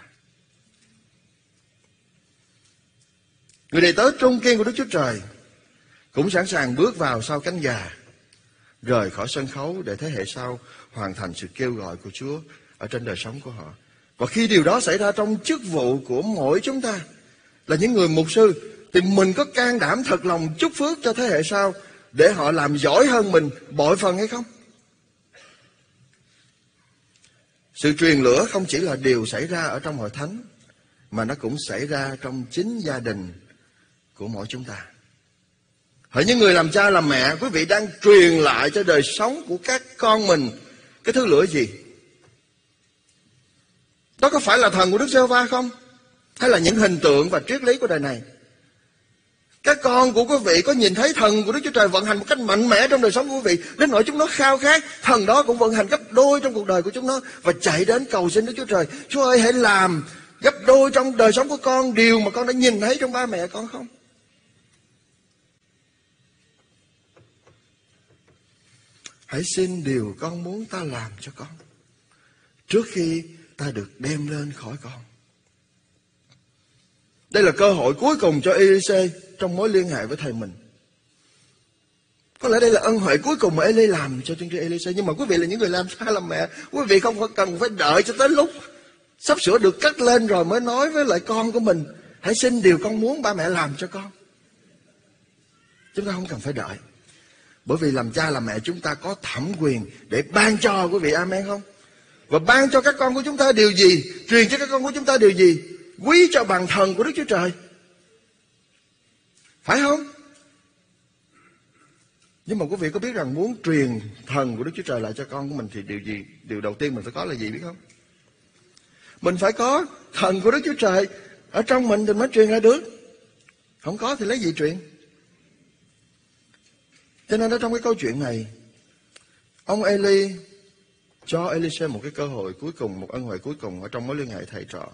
Speaker 2: Người đầy tớ trung kiên của Đức Chúa Trời cũng sẵn sàng bước vào sau cánh gà, rời khỏi sân khấu để thế hệ sau hoàn thành sự kêu gọi của Chúa ở trên đời sống của họ. Và khi điều đó xảy ra trong chức vụ của mỗi chúng ta là những người mục sư, thì mình có can đảm thật lòng chúc phước cho thế hệ sau để họ làm giỏi hơn mình bội phần hay không? Sự truyền lửa không chỉ là điều xảy ra ở trong hội thánh, mà nó cũng xảy ra trong chính gia đình của mỗi chúng ta. Hỡi những người làm cha làm mẹ, quý vị đang truyền lại cho đời sống của các con mình cái thứ lửa gì? Đó có phải là thần của Đức Giê-hô-va không? Hay là những hình tượng và triết lý của đời này? Các con của quý vị có nhìn thấy thần của Đức Chúa Trời vận hành một cách mạnh mẽ trong đời sống của quý vị, đến nỗi chúng nó khao khát thần đó cũng vận hành gấp đôi trong cuộc đời của chúng nó, và chạy đến cầu xin Đức Chúa Trời: Chúa ơi, hãy làm gấp đôi trong đời sống của con điều mà con đã nhìn thấy trong ba mẹ con không? Hãy xin điều con muốn ta làm cho con trước khi ta được đem lên khỏi con. Đây là cơ hội cuối cùng cho Elise trong mối liên hệ với thầy mình. Có lẽ đây là ân huệ cuối cùng mà Eli làm cho tiên tri Elise. Nhưng mà quý vị là những người làm cha làm mẹ, quý vị không cần phải đợi cho tới lúc sắp sửa được cất lên rồi mới nói với lại con của mình: hãy xin điều con muốn ba mẹ làm cho con. Chúng ta không cần phải đợi. Bởi vì làm cha làm mẹ chúng ta có thẩm quyền để ban cho, quý vị amen không? Và ban cho các con của chúng ta điều gì, truyền cho các con của chúng ta điều gì, quý cho bằng thần của Đức Chúa Trời, phải không? Nhưng mà quý vị có biết rằng muốn truyền thần của Đức Chúa Trời lại cho con của mình thì điều gì, điều đầu tiên mình phải có là gì biết không? Mình phải có thần của Đức Chúa Trời ở trong mình thì mới truyền ra được. Không có thì lấy gì truyền? Cho nên ở trong cái câu chuyện này, ông Eli cho Elise một cái cơ hội cuối cùng, một ân huệ cuối cùng ở trong mối liên hệ thầy trò.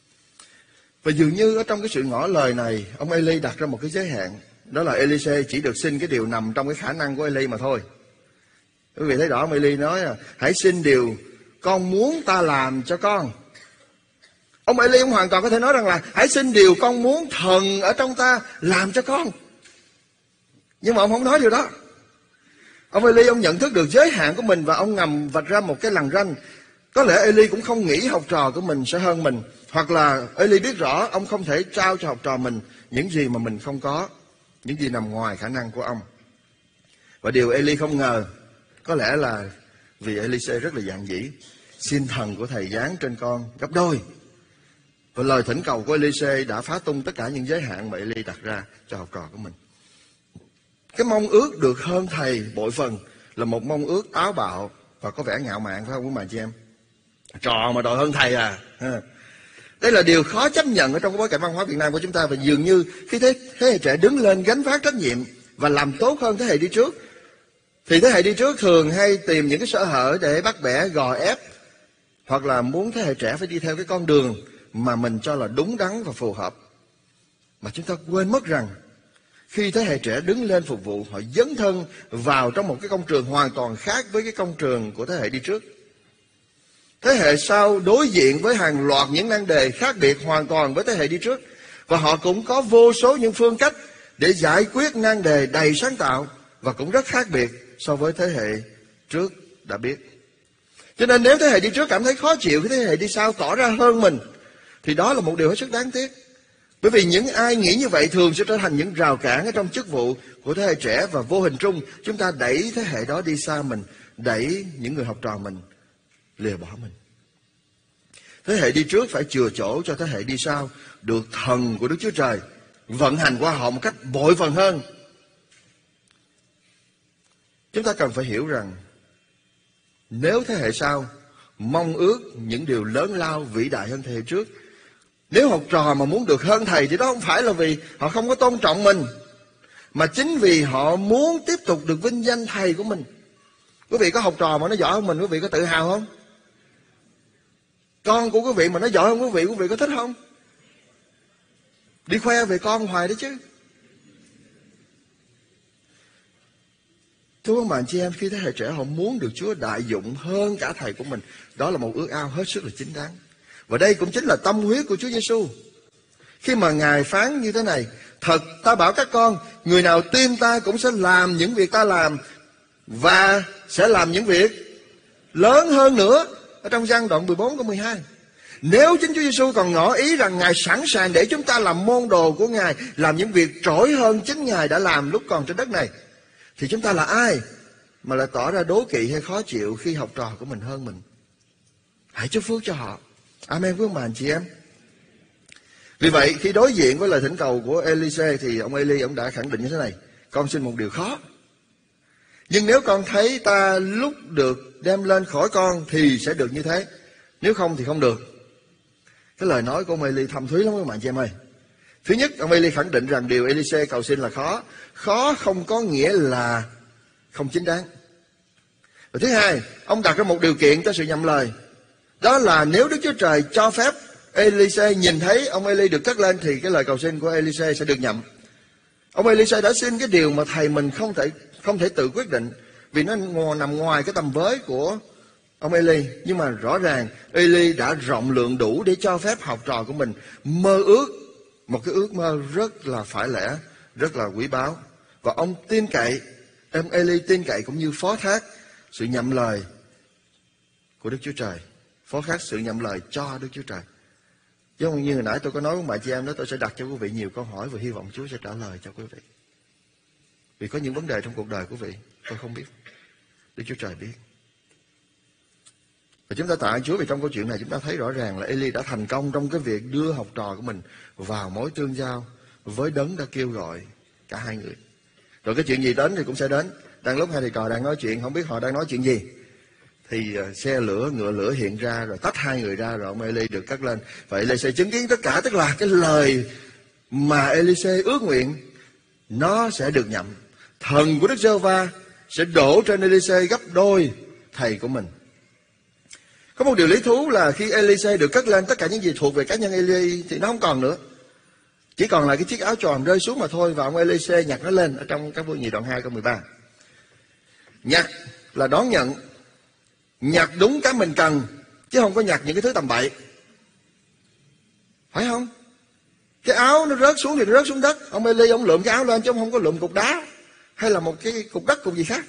Speaker 2: Và dường như ở trong cái sự ngỏ lời này, ông Eli đặt ra một cái giới hạn. Đó là Elise chỉ được xin cái điều nằm trong cái khả năng của Eli mà thôi. Quý vị thấy rõ ông Eli nói là: hãy xin điều con muốn ta làm cho con. Ông Eli ông hoàn toàn có thể nói rằng là: hãy xin điều con muốn thần ở trong ta làm cho con. Nhưng mà ông không nói điều đó. Ông Eli ông nhận thức được giới hạn của mình và ông ngầm vạch ra một cái lằn ranh. Có lẽ Eli cũng không nghĩ học trò của mình sẽ hơn mình, hoặc là Eli biết rõ ông không thể trao cho học trò mình những gì mà mình không có, những gì nằm ngoài khả năng của ông. Và điều Eli không ngờ có lẽ là vì Elise rất là dạn dĩ: xin thần của thầy giáng trên con gấp đôi. Và lời thỉnh cầu của Elise đã phá tung tất cả những giới hạn mà Eli đặt ra cho học trò của mình. Cái mong ước được hơn thầy bội phần là một mong ước táo bạo và có vẻ ngạo mạn, phải không quý bà chị em? Trò mà đòi hơn thầy à? Đây là điều khó chấp nhận ở trong cái bối cảnh văn hóa Việt Nam của chúng ta. Và dường như khi thế, thế hệ trẻ đứng lên gánh vác trách nhiệm và làm tốt hơn thế hệ đi trước, thì thế hệ đi trước thường hay tìm những cái sơ hở để bắt bẻ, gò ép, hoặc là muốn thế hệ trẻ phải đi theo cái con đường mà mình cho là đúng đắn và phù hợp. Mà chúng ta quên mất rằng khi thế hệ trẻ đứng lên phục vụ, họ dấn thân vào trong một cái công trường hoàn toàn khác với cái công trường của thế hệ đi trước. Thế hệ sau đối diện với hàng loạt những nan đề khác biệt hoàn toàn với thế hệ đi trước, và họ cũng có vô số những phương cách để giải quyết nan đề đầy sáng tạo và cũng rất khác biệt so với thế hệ trước đã biết. Cho nên nếu thế hệ đi trước cảm thấy khó chịu khi thế hệ đi sau tỏ ra hơn mình, thì đó là một điều hết sức đáng tiếc. Bởi vì những ai nghĩ như vậy thường sẽ trở thành những rào cản ở trong chức vụ của thế hệ trẻ, và vô hình trung chúng ta đẩy thế hệ đó đi xa mình, đẩy những người học trò mình lìa bỏ mình. Thế hệ đi trước phải chừa chỗ cho thế hệ đi sau được thần của Đức Chúa Trời vận hành qua họ một cách bội phần hơn. Chúng ta cần phải hiểu rằng nếu thế hệ sau mong ước những điều lớn lao vĩ đại hơn thế hệ trước, nếu học trò mà muốn được hơn thầy thì đó không phải là vì họ không có tôn trọng mình, mà chính vì họ muốn tiếp tục được vinh danh thầy của mình. Quý vị có học trò mà nó giỏi hơn mình, quý vị có tự hào không? Con của quý vị mà nó giỏi hơn quý vị, quý vị có thích không? Đi khoe về con hoài đấy chứ. Thưa các bạn chị em, khi thế hệ trẻ họ muốn được Chúa đại dụng hơn cả thầy của mình, đó là một ước ao hết sức là chính đáng. Và đây cũng chính là tâm huyết của Chúa Giêsu. Khi mà Ngài phán như thế này: thật ta bảo các con, người nào tin ta cũng sẽ làm những việc ta làm, và sẽ làm những việc lớn hơn nữa. Ở trong Giăng đoạn mười bốn câu mười hai. Nếu chính Chúa Giêsu còn ngỏ ý rằng Ngài sẵn sàng để chúng ta làm môn đồ của Ngài, làm những việc trỗi hơn chính Ngài đã làm lúc còn trên đất này, thì chúng ta là ai mà lại tỏ ra đố kỵ hay khó chịu khi học trò của mình hơn mình? Hãy chúc phước cho họ. Amen quý ông bà anh chị em. Vì vậy khi đối diện với lời thỉnh cầu của Elise thì ông Eli ông đã khẳng định như thế này: con xin một điều khó, nhưng nếu con thấy ta lúc được đem lên khỏi con thì sẽ được như thế, nếu không thì không được. Cái lời nói của ông Eli thâm thúy lắm các bạn chị em ơi. Thứ nhất, ông Eli khẳng định rằng điều Elise cầu xin là khó. Khó không có nghĩa là không chính đáng. Và thứ hai, ông đặt ra một điều kiện cho sự nhậm lời. Đó là nếu Đức Chúa Trời cho phép Elise nhìn thấy ông Eli được cất lên thì cái lời cầu xin của Elise sẽ được nhậm. Ông Elise đã xin cái điều mà thầy mình không thể không thể tự quyết định, vì nó nằm ngoài cái tầm với của ông Eli. Nhưng mà rõ ràng Eli đã rộng lượng đủ để cho phép học trò của mình mơ ước một cái ước mơ rất là phải lẽ, rất là quý báu. Và ông tin cậy, em Eli tin cậy cũng như phó thác sự nhậm lời của Đức Chúa Trời, phó thác sự nhậm lời cho Đức Chúa Trời. Chứ không như hồi nãy tôi có nói với bà chị em đó, tôi sẽ đặt cho quý vị nhiều câu hỏi và hy vọng Chúa sẽ trả lời cho quý vị. Vì có những vấn đề trong cuộc đời của quý vị tôi không biết, Đức Chúa Trời biết. Và chúng ta tạ ơn Chúa vì trong câu chuyện này chúng ta thấy rõ ràng là Eli đã thành công trong cái việc đưa học trò của mình vào mối tương giao với Đấng đã kêu gọi cả hai người. Rồi cái chuyện gì đến thì cũng sẽ đến. Đang lúc hai thầy trò đang nói chuyện, không biết họ đang nói chuyện gì, thì xe lửa, ngựa lửa hiện ra rồi tách hai người ra, rồi ông Eli được cất lên. Và Elise chứng kiến tất cả, tức là cái lời mà Elise ước nguyện nó sẽ được nhậm. Thần của Đức Giê-hô-va sẽ đổ trên Elise gấp đôi thầy của mình. Có một điều lý thú là khi Elise được cất lên, tất cả những gì thuộc về cá nhân Eli thì nó không còn nữa. Chỉ còn lại cái chiếc áo choàng rơi xuống mà thôi. Và ông Elise nhặt nó lên ở trong các Vương Nhì đoạn hai câu mười ba. Nhặt là đón nhận, nhặt đúng cái mình cần, chứ không có nhặt những cái thứ tầm bậy. Phải không? Cái áo nó rớt xuống thì nó rớt xuống đất. Ông Eli ông lượm cái áo lên chứ ông không có lượm cục đá hay là một cái cục đất, cục gì khác.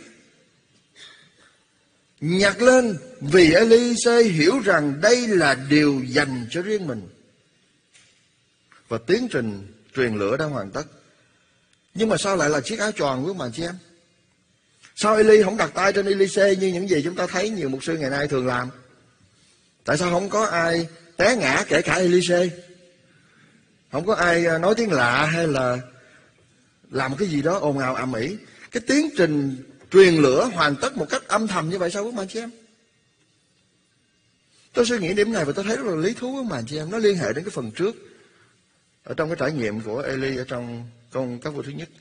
Speaker 2: Nhặt lên vì Elise hiểu rằng đây là điều dành cho riêng mình. Và tiến trình truyền lửa đã hoàn tất. Nhưng mà sao lại là chiếc áo choàng của bạn chị em? Sao Eli không đặt tay trên Elise như những gì chúng ta thấy nhiều mục sư ngày nay thường làm? Tại sao không có ai té ngã kể cả Elise? Không có ai nói tiếng lạ hay là làm cái gì đó ồn ào ầm ĩ? Cái tiến trình truyền lửa hoàn tất một cách âm thầm như vậy sao các bạn chị em? Tôi suy nghĩ điểm này và tôi thấy rất là lý thú các bạn chị em. Nó liên hệ đến cái phần trước ở trong cái trải nghiệm của Eli ở trong công các vua thứ nhất.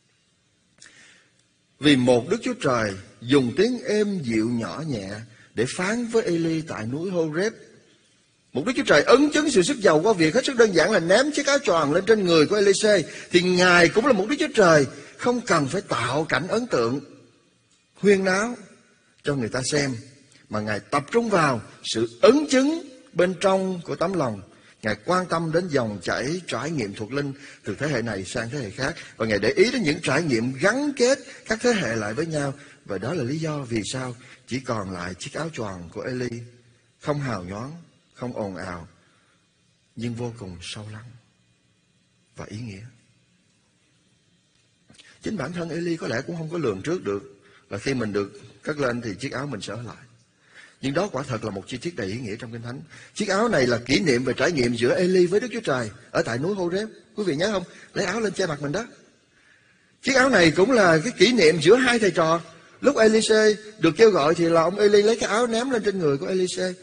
Speaker 2: Vì một Đức Chúa Trời dùng tiếng êm dịu nhỏ nhẹ để phán với Eli tại núi Hô-rép. Một Đức Chúa Trời ấn chứng sự sức giàu qua việc hết sức đơn giản là ném chiếc áo choàng lên trên người của Elise. Thì Ngài cũng là một Đức Chúa Trời không cần phải tạo cảnh ấn tượng huyên náo cho người ta xem, mà Ngài tập trung vào sự ấn chứng bên trong của tấm lòng. Ngài quan tâm đến dòng chảy trải nghiệm thuộc linh từ thế hệ này sang thế hệ khác. Và Ngài để ý đến những trải nghiệm gắn kết các thế hệ lại với nhau. Và đó là lý do vì sao chỉ còn lại chiếc áo choàng của Eli, không hào nhoáng, không ồn ào, nhưng vô cùng sâu lắng và ý nghĩa. Chính bản thân Eli có lẽ cũng không có lường trước được là khi mình được cất lên thì chiếc áo mình sẽ ở lại. Nhưng đó quả thật là một chi tiết đầy ý nghĩa trong Kinh Thánh. Chiếc áo này là kỷ niệm về trải nghiệm giữa Eli với Đức Chúa Trời ở tại núi Hô-rép. Quý vị nhớ không? Lấy áo lên che mặt mình đó. Chiếc áo này cũng là cái kỷ niệm giữa hai thầy trò. Lúc Elise được kêu gọi thì là ông Eli lấy cái áo ném lên trên người của Elise.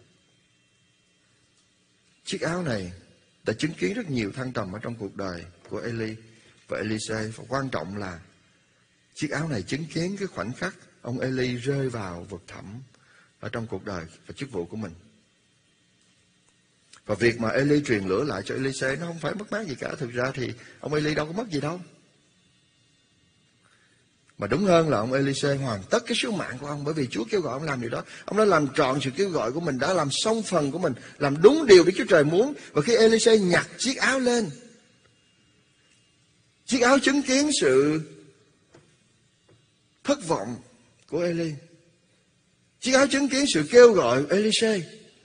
Speaker 2: Chiếc áo này đã chứng kiến rất nhiều thăng trầm ở trong cuộc đời của Eli và Elise. Và quan trọng là chiếc áo này chứng kiến cái khoảnh khắc ông Eli rơi vào vực thẳm ở trong cuộc đời và chức vụ của mình. Và việc mà Eli truyền lửa lại cho Elise nó không phải mất mát gì cả. Thực ra thì ông Eli đâu có mất gì đâu. Mà đúng hơn là ông Elise hoàn tất cái sứ mạng của ông. Bởi vì Chúa kêu gọi ông làm điều đó. Ông đã làm trọn sự kêu gọi của mình, đã làm xong phần của mình, làm đúng điều Đức Chúa Trời muốn. Và khi Elise nhặt chiếc áo lên, chiếc áo chứng kiến sự thất vọng của Eli. Chiếc áo chứng kiến sự kêu gọi Elise.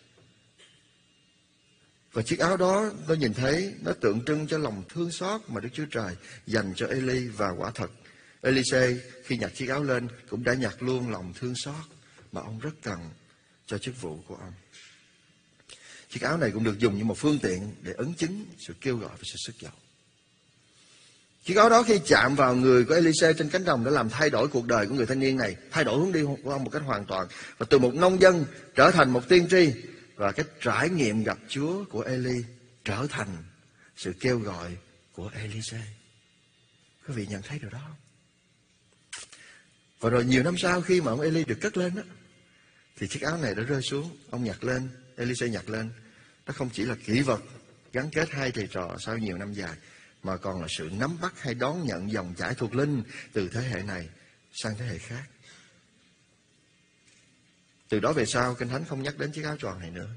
Speaker 2: Và chiếc áo đó tôi nhìn thấy nó tượng trưng cho lòng thương xót mà Đức Chúa Trời dành cho Eli. Và quả thật Elise khi nhặt chiếc áo lên cũng đã nhặt luôn lòng thương xót mà ông rất cần cho chức vụ của ông. Chiếc áo này cũng được dùng như một phương tiện để ấn chứng sự kêu gọi và sự sức giàu. Chiếc áo đó khi chạm vào người của Elise trên cánh đồng đã làm thay đổi cuộc đời của người thanh niên này, thay đổi hướng đi của ông một cách hoàn toàn. Và từ một nông dân trở thành một tiên tri. Và cái trải nghiệm gặp Chúa của Eli trở thành sự kêu gọi của Elise. Quý vị nhận thấy điều đó không? Và rồi nhiều năm sau khi mà ông Eli được cất lên đó, thì chiếc áo này đã rơi xuống. Ông nhặt lên, Elise nhặt lên. Nó không chỉ là kỷ vật gắn kết hai thầy trò sau nhiều năm dài, mà còn là sự nắm bắt hay đón nhận dòng chảy thuộc linh từ thế hệ này sang thế hệ khác. Từ đó về sau, Kinh Thánh không nhắc đến chiếc áo tròn này nữa.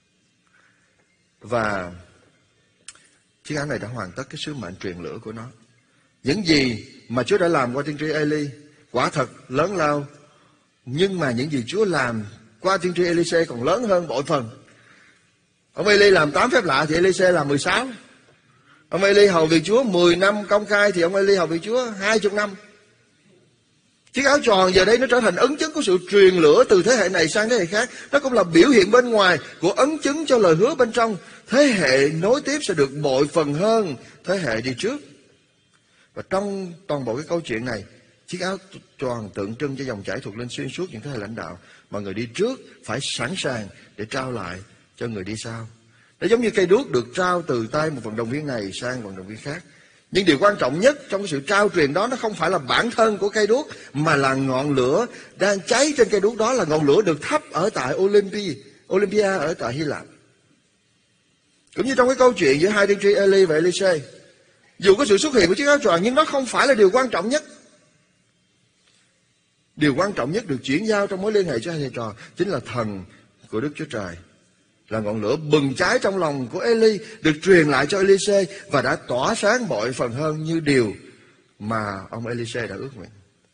Speaker 2: Và chiếc áo này đã hoàn tất cái sứ mệnh truyền lửa của nó. Những gì mà Chúa đã làm qua tiên tri Eli quả thật lớn lao, nhưng mà những gì Chúa làm qua tiên tri Elise còn lớn hơn bội phần. Ông Eli làm tám phép lạ thì Elise làm mười sáu. Ông Eli hầu việc Chúa mười năm công khai thì ông Eli hầu việc Chúa hai mươi năm. Chiếc áo tròn giờ đây nó trở thành ấn chứng của sự truyền lửa từ thế hệ này sang thế hệ khác. Nó cũng là biểu hiện bên ngoài của ấn chứng cho lời hứa bên trong. Thế hệ nối tiếp sẽ được bội phần hơn thế hệ đi trước. Và trong toàn bộ cái câu chuyện này, chiếc áo tròn tượng trưng cho dòng chảy thuộc linh xuyên suốt những thế hệ lãnh đạo mà người đi trước phải sẵn sàng để trao lại cho người đi sau. Nó giống như cây đuốc được trao từ tay một vận động viên này sang vận động viên khác. Nhưng điều quan trọng nhất trong cái sự trao truyền đó, nó không phải là bản thân của cây đuốc, mà là ngọn lửa đang cháy trên cây đuốc đó, là ngọn lửa được thắp ở tại Olympia, Olympia ở tại Hy Lạp. Cũng như trong cái câu chuyện giữa hai tiên tri Eli và Elise, dù có sự xuất hiện của chiếc áo tròn nhưng nó không phải là điều quan trọng nhất. Điều quan trọng nhất được chuyển giao trong mối liên hệ giữa hai thầy trò chính là thần của Đức Chúa Trời, là ngọn lửa bừng cháy trong lòng của Eli được truyền lại cho Elise và đã tỏa sáng bội phần hơn như điều mà ông Elise đã ước nguyện.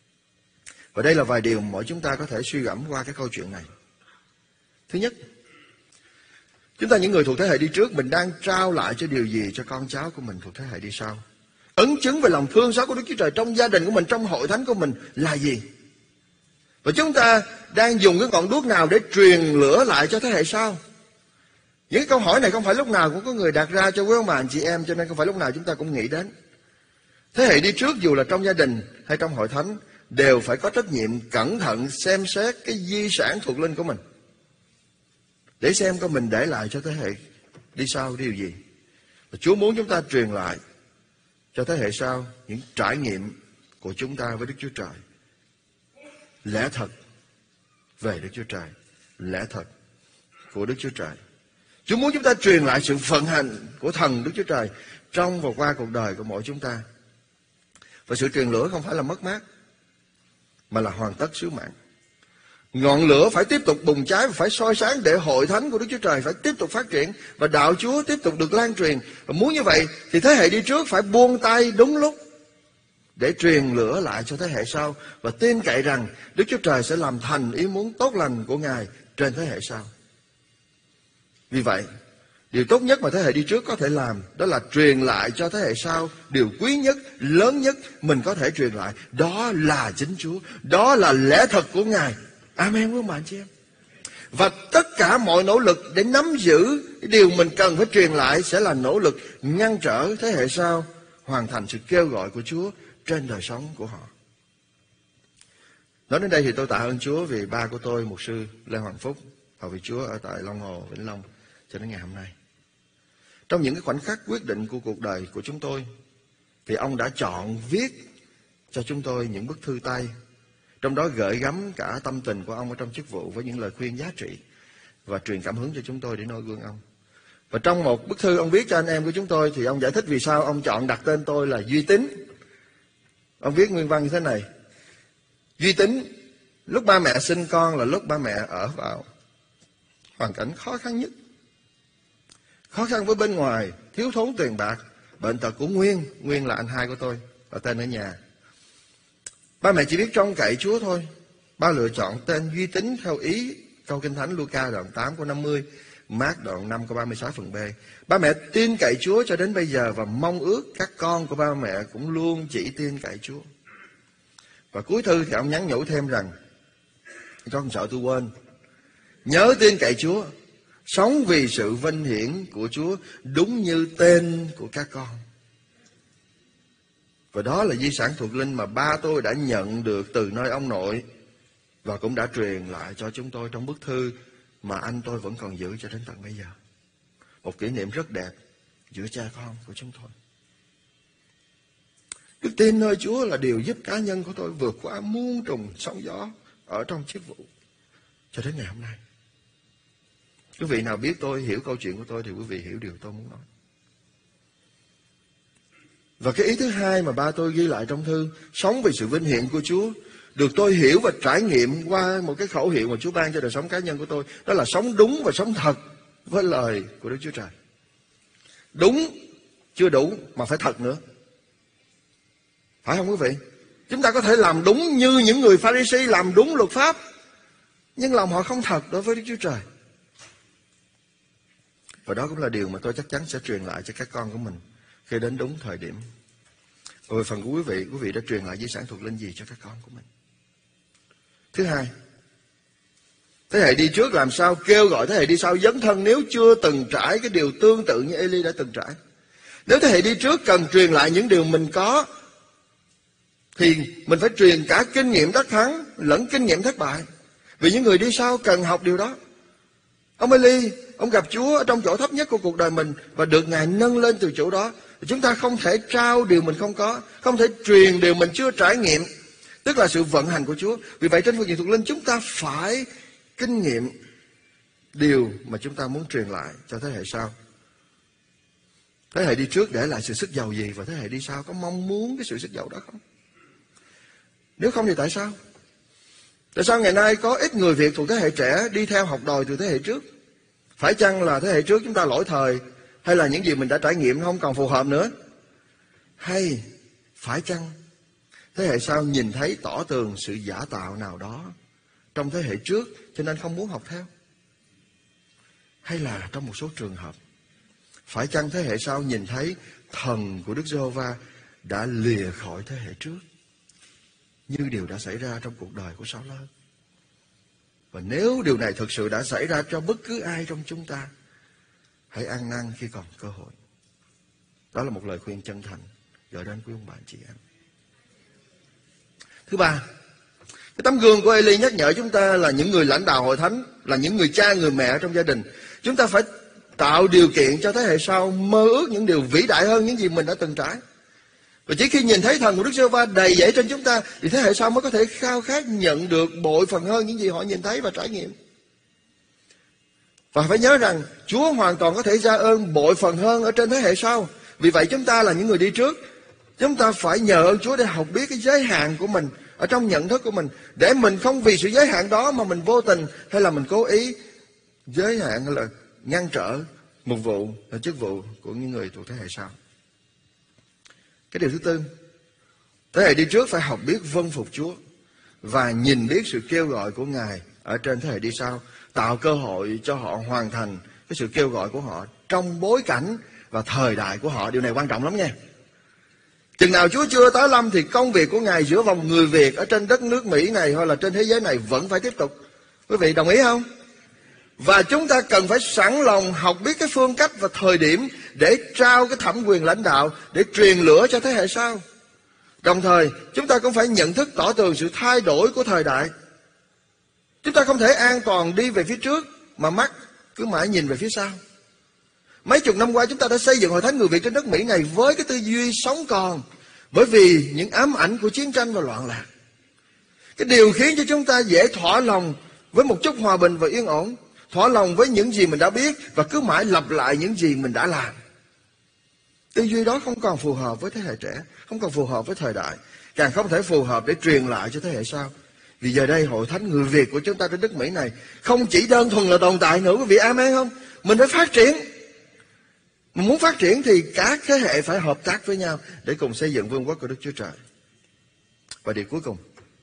Speaker 2: Và đây là vài điều mỗi chúng ta có thể suy gẫm qua cái câu chuyện này. Thứ nhất, chúng ta những người thuộc thế hệ đi trước, mình đang trao lại cho điều gì cho con cháu của mình thuộc thế hệ đi sau? Ấn chứng về lòng thương xót của Đức Chúa Trời trong gia đình của mình, trong hội thánh của mình là gì? Và chúng ta đang dùng cái ngọn đuốc nào để truyền lửa lại cho thế hệ sau? Những cái câu hỏi này không phải lúc nào cũng có người đặt ra cho quý ông bà anh chị em, cho nên không phải lúc nào chúng ta cũng nghĩ đến. Thế hệ đi trước dù là trong gia đình hay trong hội thánh đều phải có trách nhiệm cẩn thận xem xét cái di sản thuộc linh của mình, để xem coi mình để lại cho thế hệ đi sau điều gì. Và Chúa muốn chúng ta truyền lại cho thế hệ sau những trải nghiệm của chúng ta với Đức Chúa Trời, lẽ thật về Đức Chúa Trời, lẽ thật của Đức Chúa Trời. Chúa muốn chúng ta truyền lại sự vận hành của thần Đức Chúa Trời trong và qua cuộc đời của mỗi chúng ta. Và sự truyền lửa không phải là mất mát, mà là hoàn tất sứ mạng. Ngọn lửa phải tiếp tục bùng cháy và phải soi sáng để hội thánh của Đức Chúa Trời phải tiếp tục phát triển và đạo Chúa tiếp tục được lan truyền. Và muốn như vậy thì thế hệ đi trước phải buông tay đúng lúc để truyền lửa lại cho thế hệ sau và tin cậy rằng Đức Chúa Trời sẽ làm thành ý muốn tốt lành của Ngài trên thế hệ sau. Vì vậy, điều tốt nhất mà thế hệ đi trước có thể làm đó là truyền lại cho thế hệ sau điều quý nhất, lớn nhất mình có thể truyền lại. Đó là chính Chúa, đó là lẽ thật của Ngài. Amen quý ông bà anh chị em. Và tất cả mọi nỗ lực để nắm giữ điều mình cần phải truyền lại sẽ là nỗ lực ngăn trở thế hệ sau hoàn thành sự kêu gọi của Chúa trên đời sống của họ. Nói đến đây thì tôi tạ ơn Chúa vì ba của tôi, mục sư Lê Hoàng Phúc, hầu việc Chúa ở tại Long Hồ, Vĩnh Long cho đến ngày hôm nay. Trong những cái khoảnh khắc quyết định của cuộc đời của chúng tôi, thì ông đã chọn viết cho chúng tôi những bức thư tay, trong đó gợi gắm cả tâm tình của ông ở trong chức vụ với những lời khuyên giá trị và truyền cảm hứng cho chúng tôi để noi gương ông. Và trong một bức thư ông viết cho anh em của chúng tôi thì ông giải thích vì sao ông chọn đặt tên tôi là Duy Tín. Ông viết nguyên văn như thế này: Duy Tín, lúc ba mẹ sinh con là lúc ba mẹ ở vào hoàn cảnh khó khăn nhất. Khó khăn với bên ngoài, thiếu thốn tiền bạc, bệnh tật của Nguyên. Nguyên là anh hai của tôi, là tên ở nhà. Ba mẹ chỉ biết trông cậy Chúa thôi. Ba lựa chọn tên Duy Tín theo ý câu Kinh Thánh Luca đoạn tám câu năm mươi, Mác đoạn năm câu ba mươi sáu phần B. Ba mẹ tin cậy Chúa cho đến bây giờ và mong ước các con của ba mẹ cũng luôn chỉ tin cậy Chúa. Và cuối thư thì ông nhắn nhủ thêm rằng, con sợ tôi quên, nhớ tin cậy Chúa, sống vì sự vinh hiển của Chúa đúng như tên của các con. Và đó là di sản thuộc linh mà ba tôi đã nhận được từ nơi ông nội và cũng đã truyền lại cho chúng tôi trong bức thư mà anh tôi vẫn còn giữ cho đến tận bây giờ. Một kỷ niệm rất đẹp, giữa cha con của chúng tôi. Đức tin nơi Chúa là điều giúp cá nhân của tôi vượt qua muôn trùng sóng gió ở trong chức vụ cho đến ngày hôm nay. Quý vị nào biết tôi, hiểu câu chuyện của tôi thì quý vị hiểu điều tôi muốn nói. Và cái ý thứ hai mà ba tôi ghi lại trong thư, sống vì sự vinh hiển của Chúa, được tôi hiểu và trải nghiệm qua một cái khẩu hiệu mà Chúa ban cho đời sống cá nhân của tôi, đó là sống đúng và sống thật với lời của Đức Chúa Trời. Đúng chưa đủ mà phải thật nữa. Phải không quý vị? Chúng ta có thể làm đúng như những người Pha-ri-si làm đúng luật pháp, nhưng lòng họ không thật đối với Đức Chúa Trời. Và đó cũng là điều mà tôi chắc chắn sẽ truyền lại cho các con của mình khi đến đúng thời điểm. Và về phần của quý vị, quý vị đã truyền lại di sản thuộc linh gì cho các con của mình? Thứ hai, thế hệ đi trước làm sao kêu gọi thế hệ đi sau dấn thân nếu chưa từng trải cái điều tương tự như Eli đã từng trải. Nếu thế hệ đi trước cần truyền lại những điều mình có, thì mình phải truyền cả kinh nghiệm đắc thắng lẫn kinh nghiệm thất bại. Vì những người đi sau cần học điều đó. Ông Eli, ông gặp Chúa ở trong chỗ thấp nhất của cuộc đời mình và được Ngài nâng lên từ chỗ đó. Chúng ta không thể trao điều mình không có, không thể truyền điều mình chưa trải nghiệm, tức là sự vận hành của Chúa. Vì vậy trên phương diện thuộc linh chúng ta phải kinh nghiệm điều mà chúng ta muốn truyền lại cho thế hệ sau. Thế hệ đi trước để lại sự sức giàu gì, và thế hệ đi sau có mong muốn cái sự sức giàu đó không? Nếu không thì tại sao? Tại sao ngày nay có ít người Việt thuộc thế hệ trẻ đi theo học đòi từ thế hệ trước? Phải chăng là thế hệ trước chúng ta lỗi thời, hay là những gì mình đã trải nghiệm không còn phù hợp nữa? Hay phải chăng thế hệ sau nhìn thấy tỏ tường sự giả tạo nào đó trong thế hệ trước cho nên không muốn học theo? Hay là trong một số trường hợp, phải chăng thế hệ sau nhìn thấy thần của Đức Giê-hô-va đã lìa khỏi thế hệ trước, như điều đã xảy ra trong cuộc đời của Sa-ul? Và nếu điều này thực sự đã xảy ra cho bất cứ ai trong chúng ta, hãy ăn năn khi còn cơ hội. Đó là một lời khuyên chân thành gửi đến quý ông bà chị em. Thứ ba, cái tấm gương của Eli nhắc nhở chúng ta là những người lãnh đạo hội thánh, là những người cha, người mẹ trong gia đình. Chúng ta phải tạo điều kiện cho thế hệ sau mơ ước những điều vĩ đại hơn những gì mình đã từng trải. Và chỉ khi nhìn thấy thần của Đức Giê-hô-va đầy dẫy trên chúng ta, thì thế hệ sau mới có thể khao khát nhận được bội phần hơn những gì họ nhìn thấy và trải nghiệm. Và phải nhớ rằng Chúa hoàn toàn có thể ra ơn bội phần hơn ở trên thế hệ sau. Vì vậy chúng ta là những người đi trước, chúng ta phải nhờ ơn Chúa để học biết cái giới hạn của mình ở trong nhận thức của mình, để mình không vì sự giới hạn đó mà mình vô tình hay là mình cố ý giới hạn hay là ngăn trở mục vụ và chức vụ của những người thuộc thế hệ sau. Cái điều thứ tư, thế hệ đi trước phải học biết vâng phục Chúa và nhìn biết sự kêu gọi của Ngài ở trên thế hệ đi sau, tạo cơ hội cho họ hoàn thành cái sự kêu gọi của họ trong bối cảnh và thời đại của họ. Điều này quan trọng lắm nha. Chừng nào Chúa chưa tới lâm thì công việc của Ngài giữa vòng người Việt ở trên đất nước Mỹ này hoặc là trên thế giới này vẫn phải tiếp tục. Quý vị đồng ý không? Và chúng ta cần phải sẵn lòng học biết cái phương cách và thời điểm để trao cái thẩm quyền lãnh đạo, để truyền lửa cho thế hệ sau. Đồng thời chúng ta cũng phải nhận thức tỏ tường sự thay đổi của thời đại. Chúng ta không thể an toàn đi về phía trước mà mắt cứ mãi nhìn về phía sau. Mấy chục năm qua chúng ta đã xây dựng hội thánh người Việt trên đất Mỹ này với cái tư duy sống còn, bởi vì những ám ảnh của chiến tranh và loạn lạc. Cái điều khiến cho chúng ta dễ thỏa lòng với một chút hòa bình và yên ổn, thỏa lòng với những gì mình đã biết và cứ mãi lặp lại những gì mình đã làm. Tư duy đó không còn phù hợp với thế hệ trẻ, không còn phù hợp với thời đại, càng không thể phù hợp để truyền lại cho thế hệ sau. Vì giờ đây hội thánh người Việt của chúng ta trên đất Mỹ này không chỉ đơn thuần là tồn tại nữa, quý vị amen không? Mình phải phát triển. Mình muốn phát triển thì các thế hệ phải hợp tác với nhau để cùng xây dựng vương quốc của Đức Chúa Trời. Và điều cuối cùng,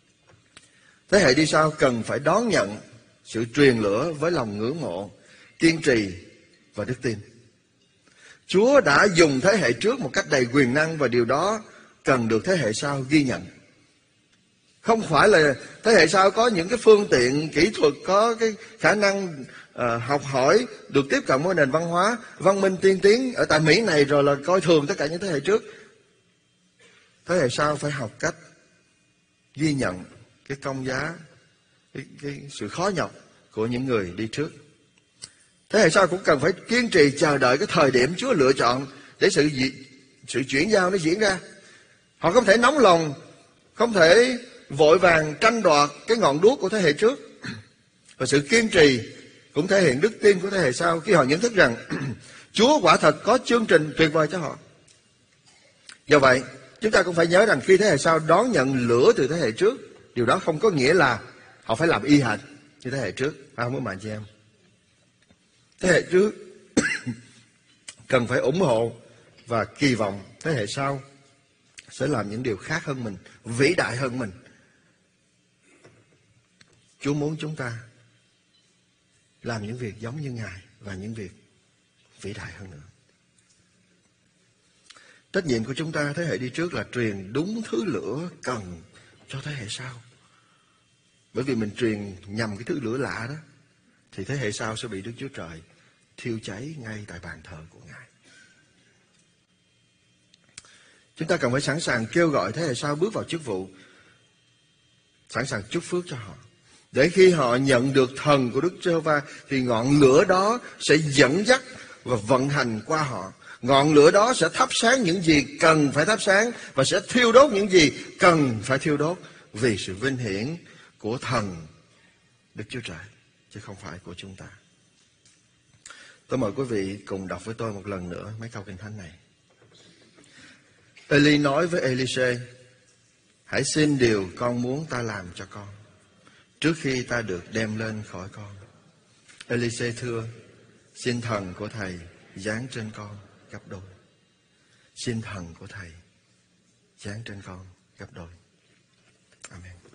Speaker 2: thế hệ đi sau cần phải đón nhận sự truyền lửa với lòng ngưỡng mộ, kiên trì và đức tin. Chúa đã dùng thế hệ trước một cách đầy quyền năng, và điều đó cần được thế hệ sau ghi nhận. Không phải là thế hệ sau có những cái phương tiện kỹ thuật, có cái khả năng uh, học hỏi, được tiếp cận với nền văn hóa văn minh tiên tiến ở tại Mỹ này, rồi là coi thường tất cả những thế hệ trước. Thế hệ sau phải học cách ghi nhận cái công giá, cái, cái sự khó nhọc của những người đi trước. Thế hệ sau cũng cần phải kiên trì chờ đợi cái thời điểm Chúa lựa chọn để sự sự chuyển giao nó diễn ra. Họ không thể nóng lòng, không thể vội vàng tranh đoạt cái ngọn đuốc của thế hệ trước. Và sự kiên trì cũng thể hiện đức tin của thế hệ sau khi họ nhận thức rằng Chúa quả thật có chương trình tuyệt vời cho họ. Do vậy, chúng ta cũng phải nhớ rằng khi thế hệ sau đón nhận lửa từ thế hệ trước, điều đó không có nghĩa là họ phải làm y hệt như thế hệ trước. À, không có bạn chị em. Thế hệ trước cần phải ủng hộ và kỳ vọng thế hệ sau sẽ làm những điều khác hơn mình, vĩ đại hơn mình. Chúa muốn chúng ta làm những việc giống như Ngài và những việc vĩ đại hơn nữa. Trách nhiệm của chúng ta thế hệ đi trước là truyền đúng thứ lửa cần cho thế hệ sau. Bởi vì mình truyền nhầm cái thứ lửa lạ đó, thì thế hệ sau sẽ bị Đức Chúa Trời thiêu cháy ngay tại bàn thờ của Ngài. Chúng ta cần phải sẵn sàng kêu gọi thế hệ sau bước vào chức vụ, sẵn sàng chúc phước cho họ. Để khi họ nhận được thần của Đức Giê-hô-va thì ngọn lửa đó sẽ dẫn dắt và vận hành qua họ. Ngọn lửa đó sẽ thắp sáng những gì cần phải thắp sáng và sẽ thiêu đốt những gì cần phải thiêu đốt vì sự vinh hiển của thần Đức Chúa Trời, chứ không phải của chúng ta. Tôi mời quý vị cùng đọc với tôi một lần nữa mấy câu kinh thánh này. Eli nói với Elise: hãy xin điều con muốn ta làm cho con, trước khi ta được đem lên khỏi con. Elise thưa: xin thần của thầy giáng trên con gấp đôi. Xin thần của thầy giáng trên con gấp đôi. Amen.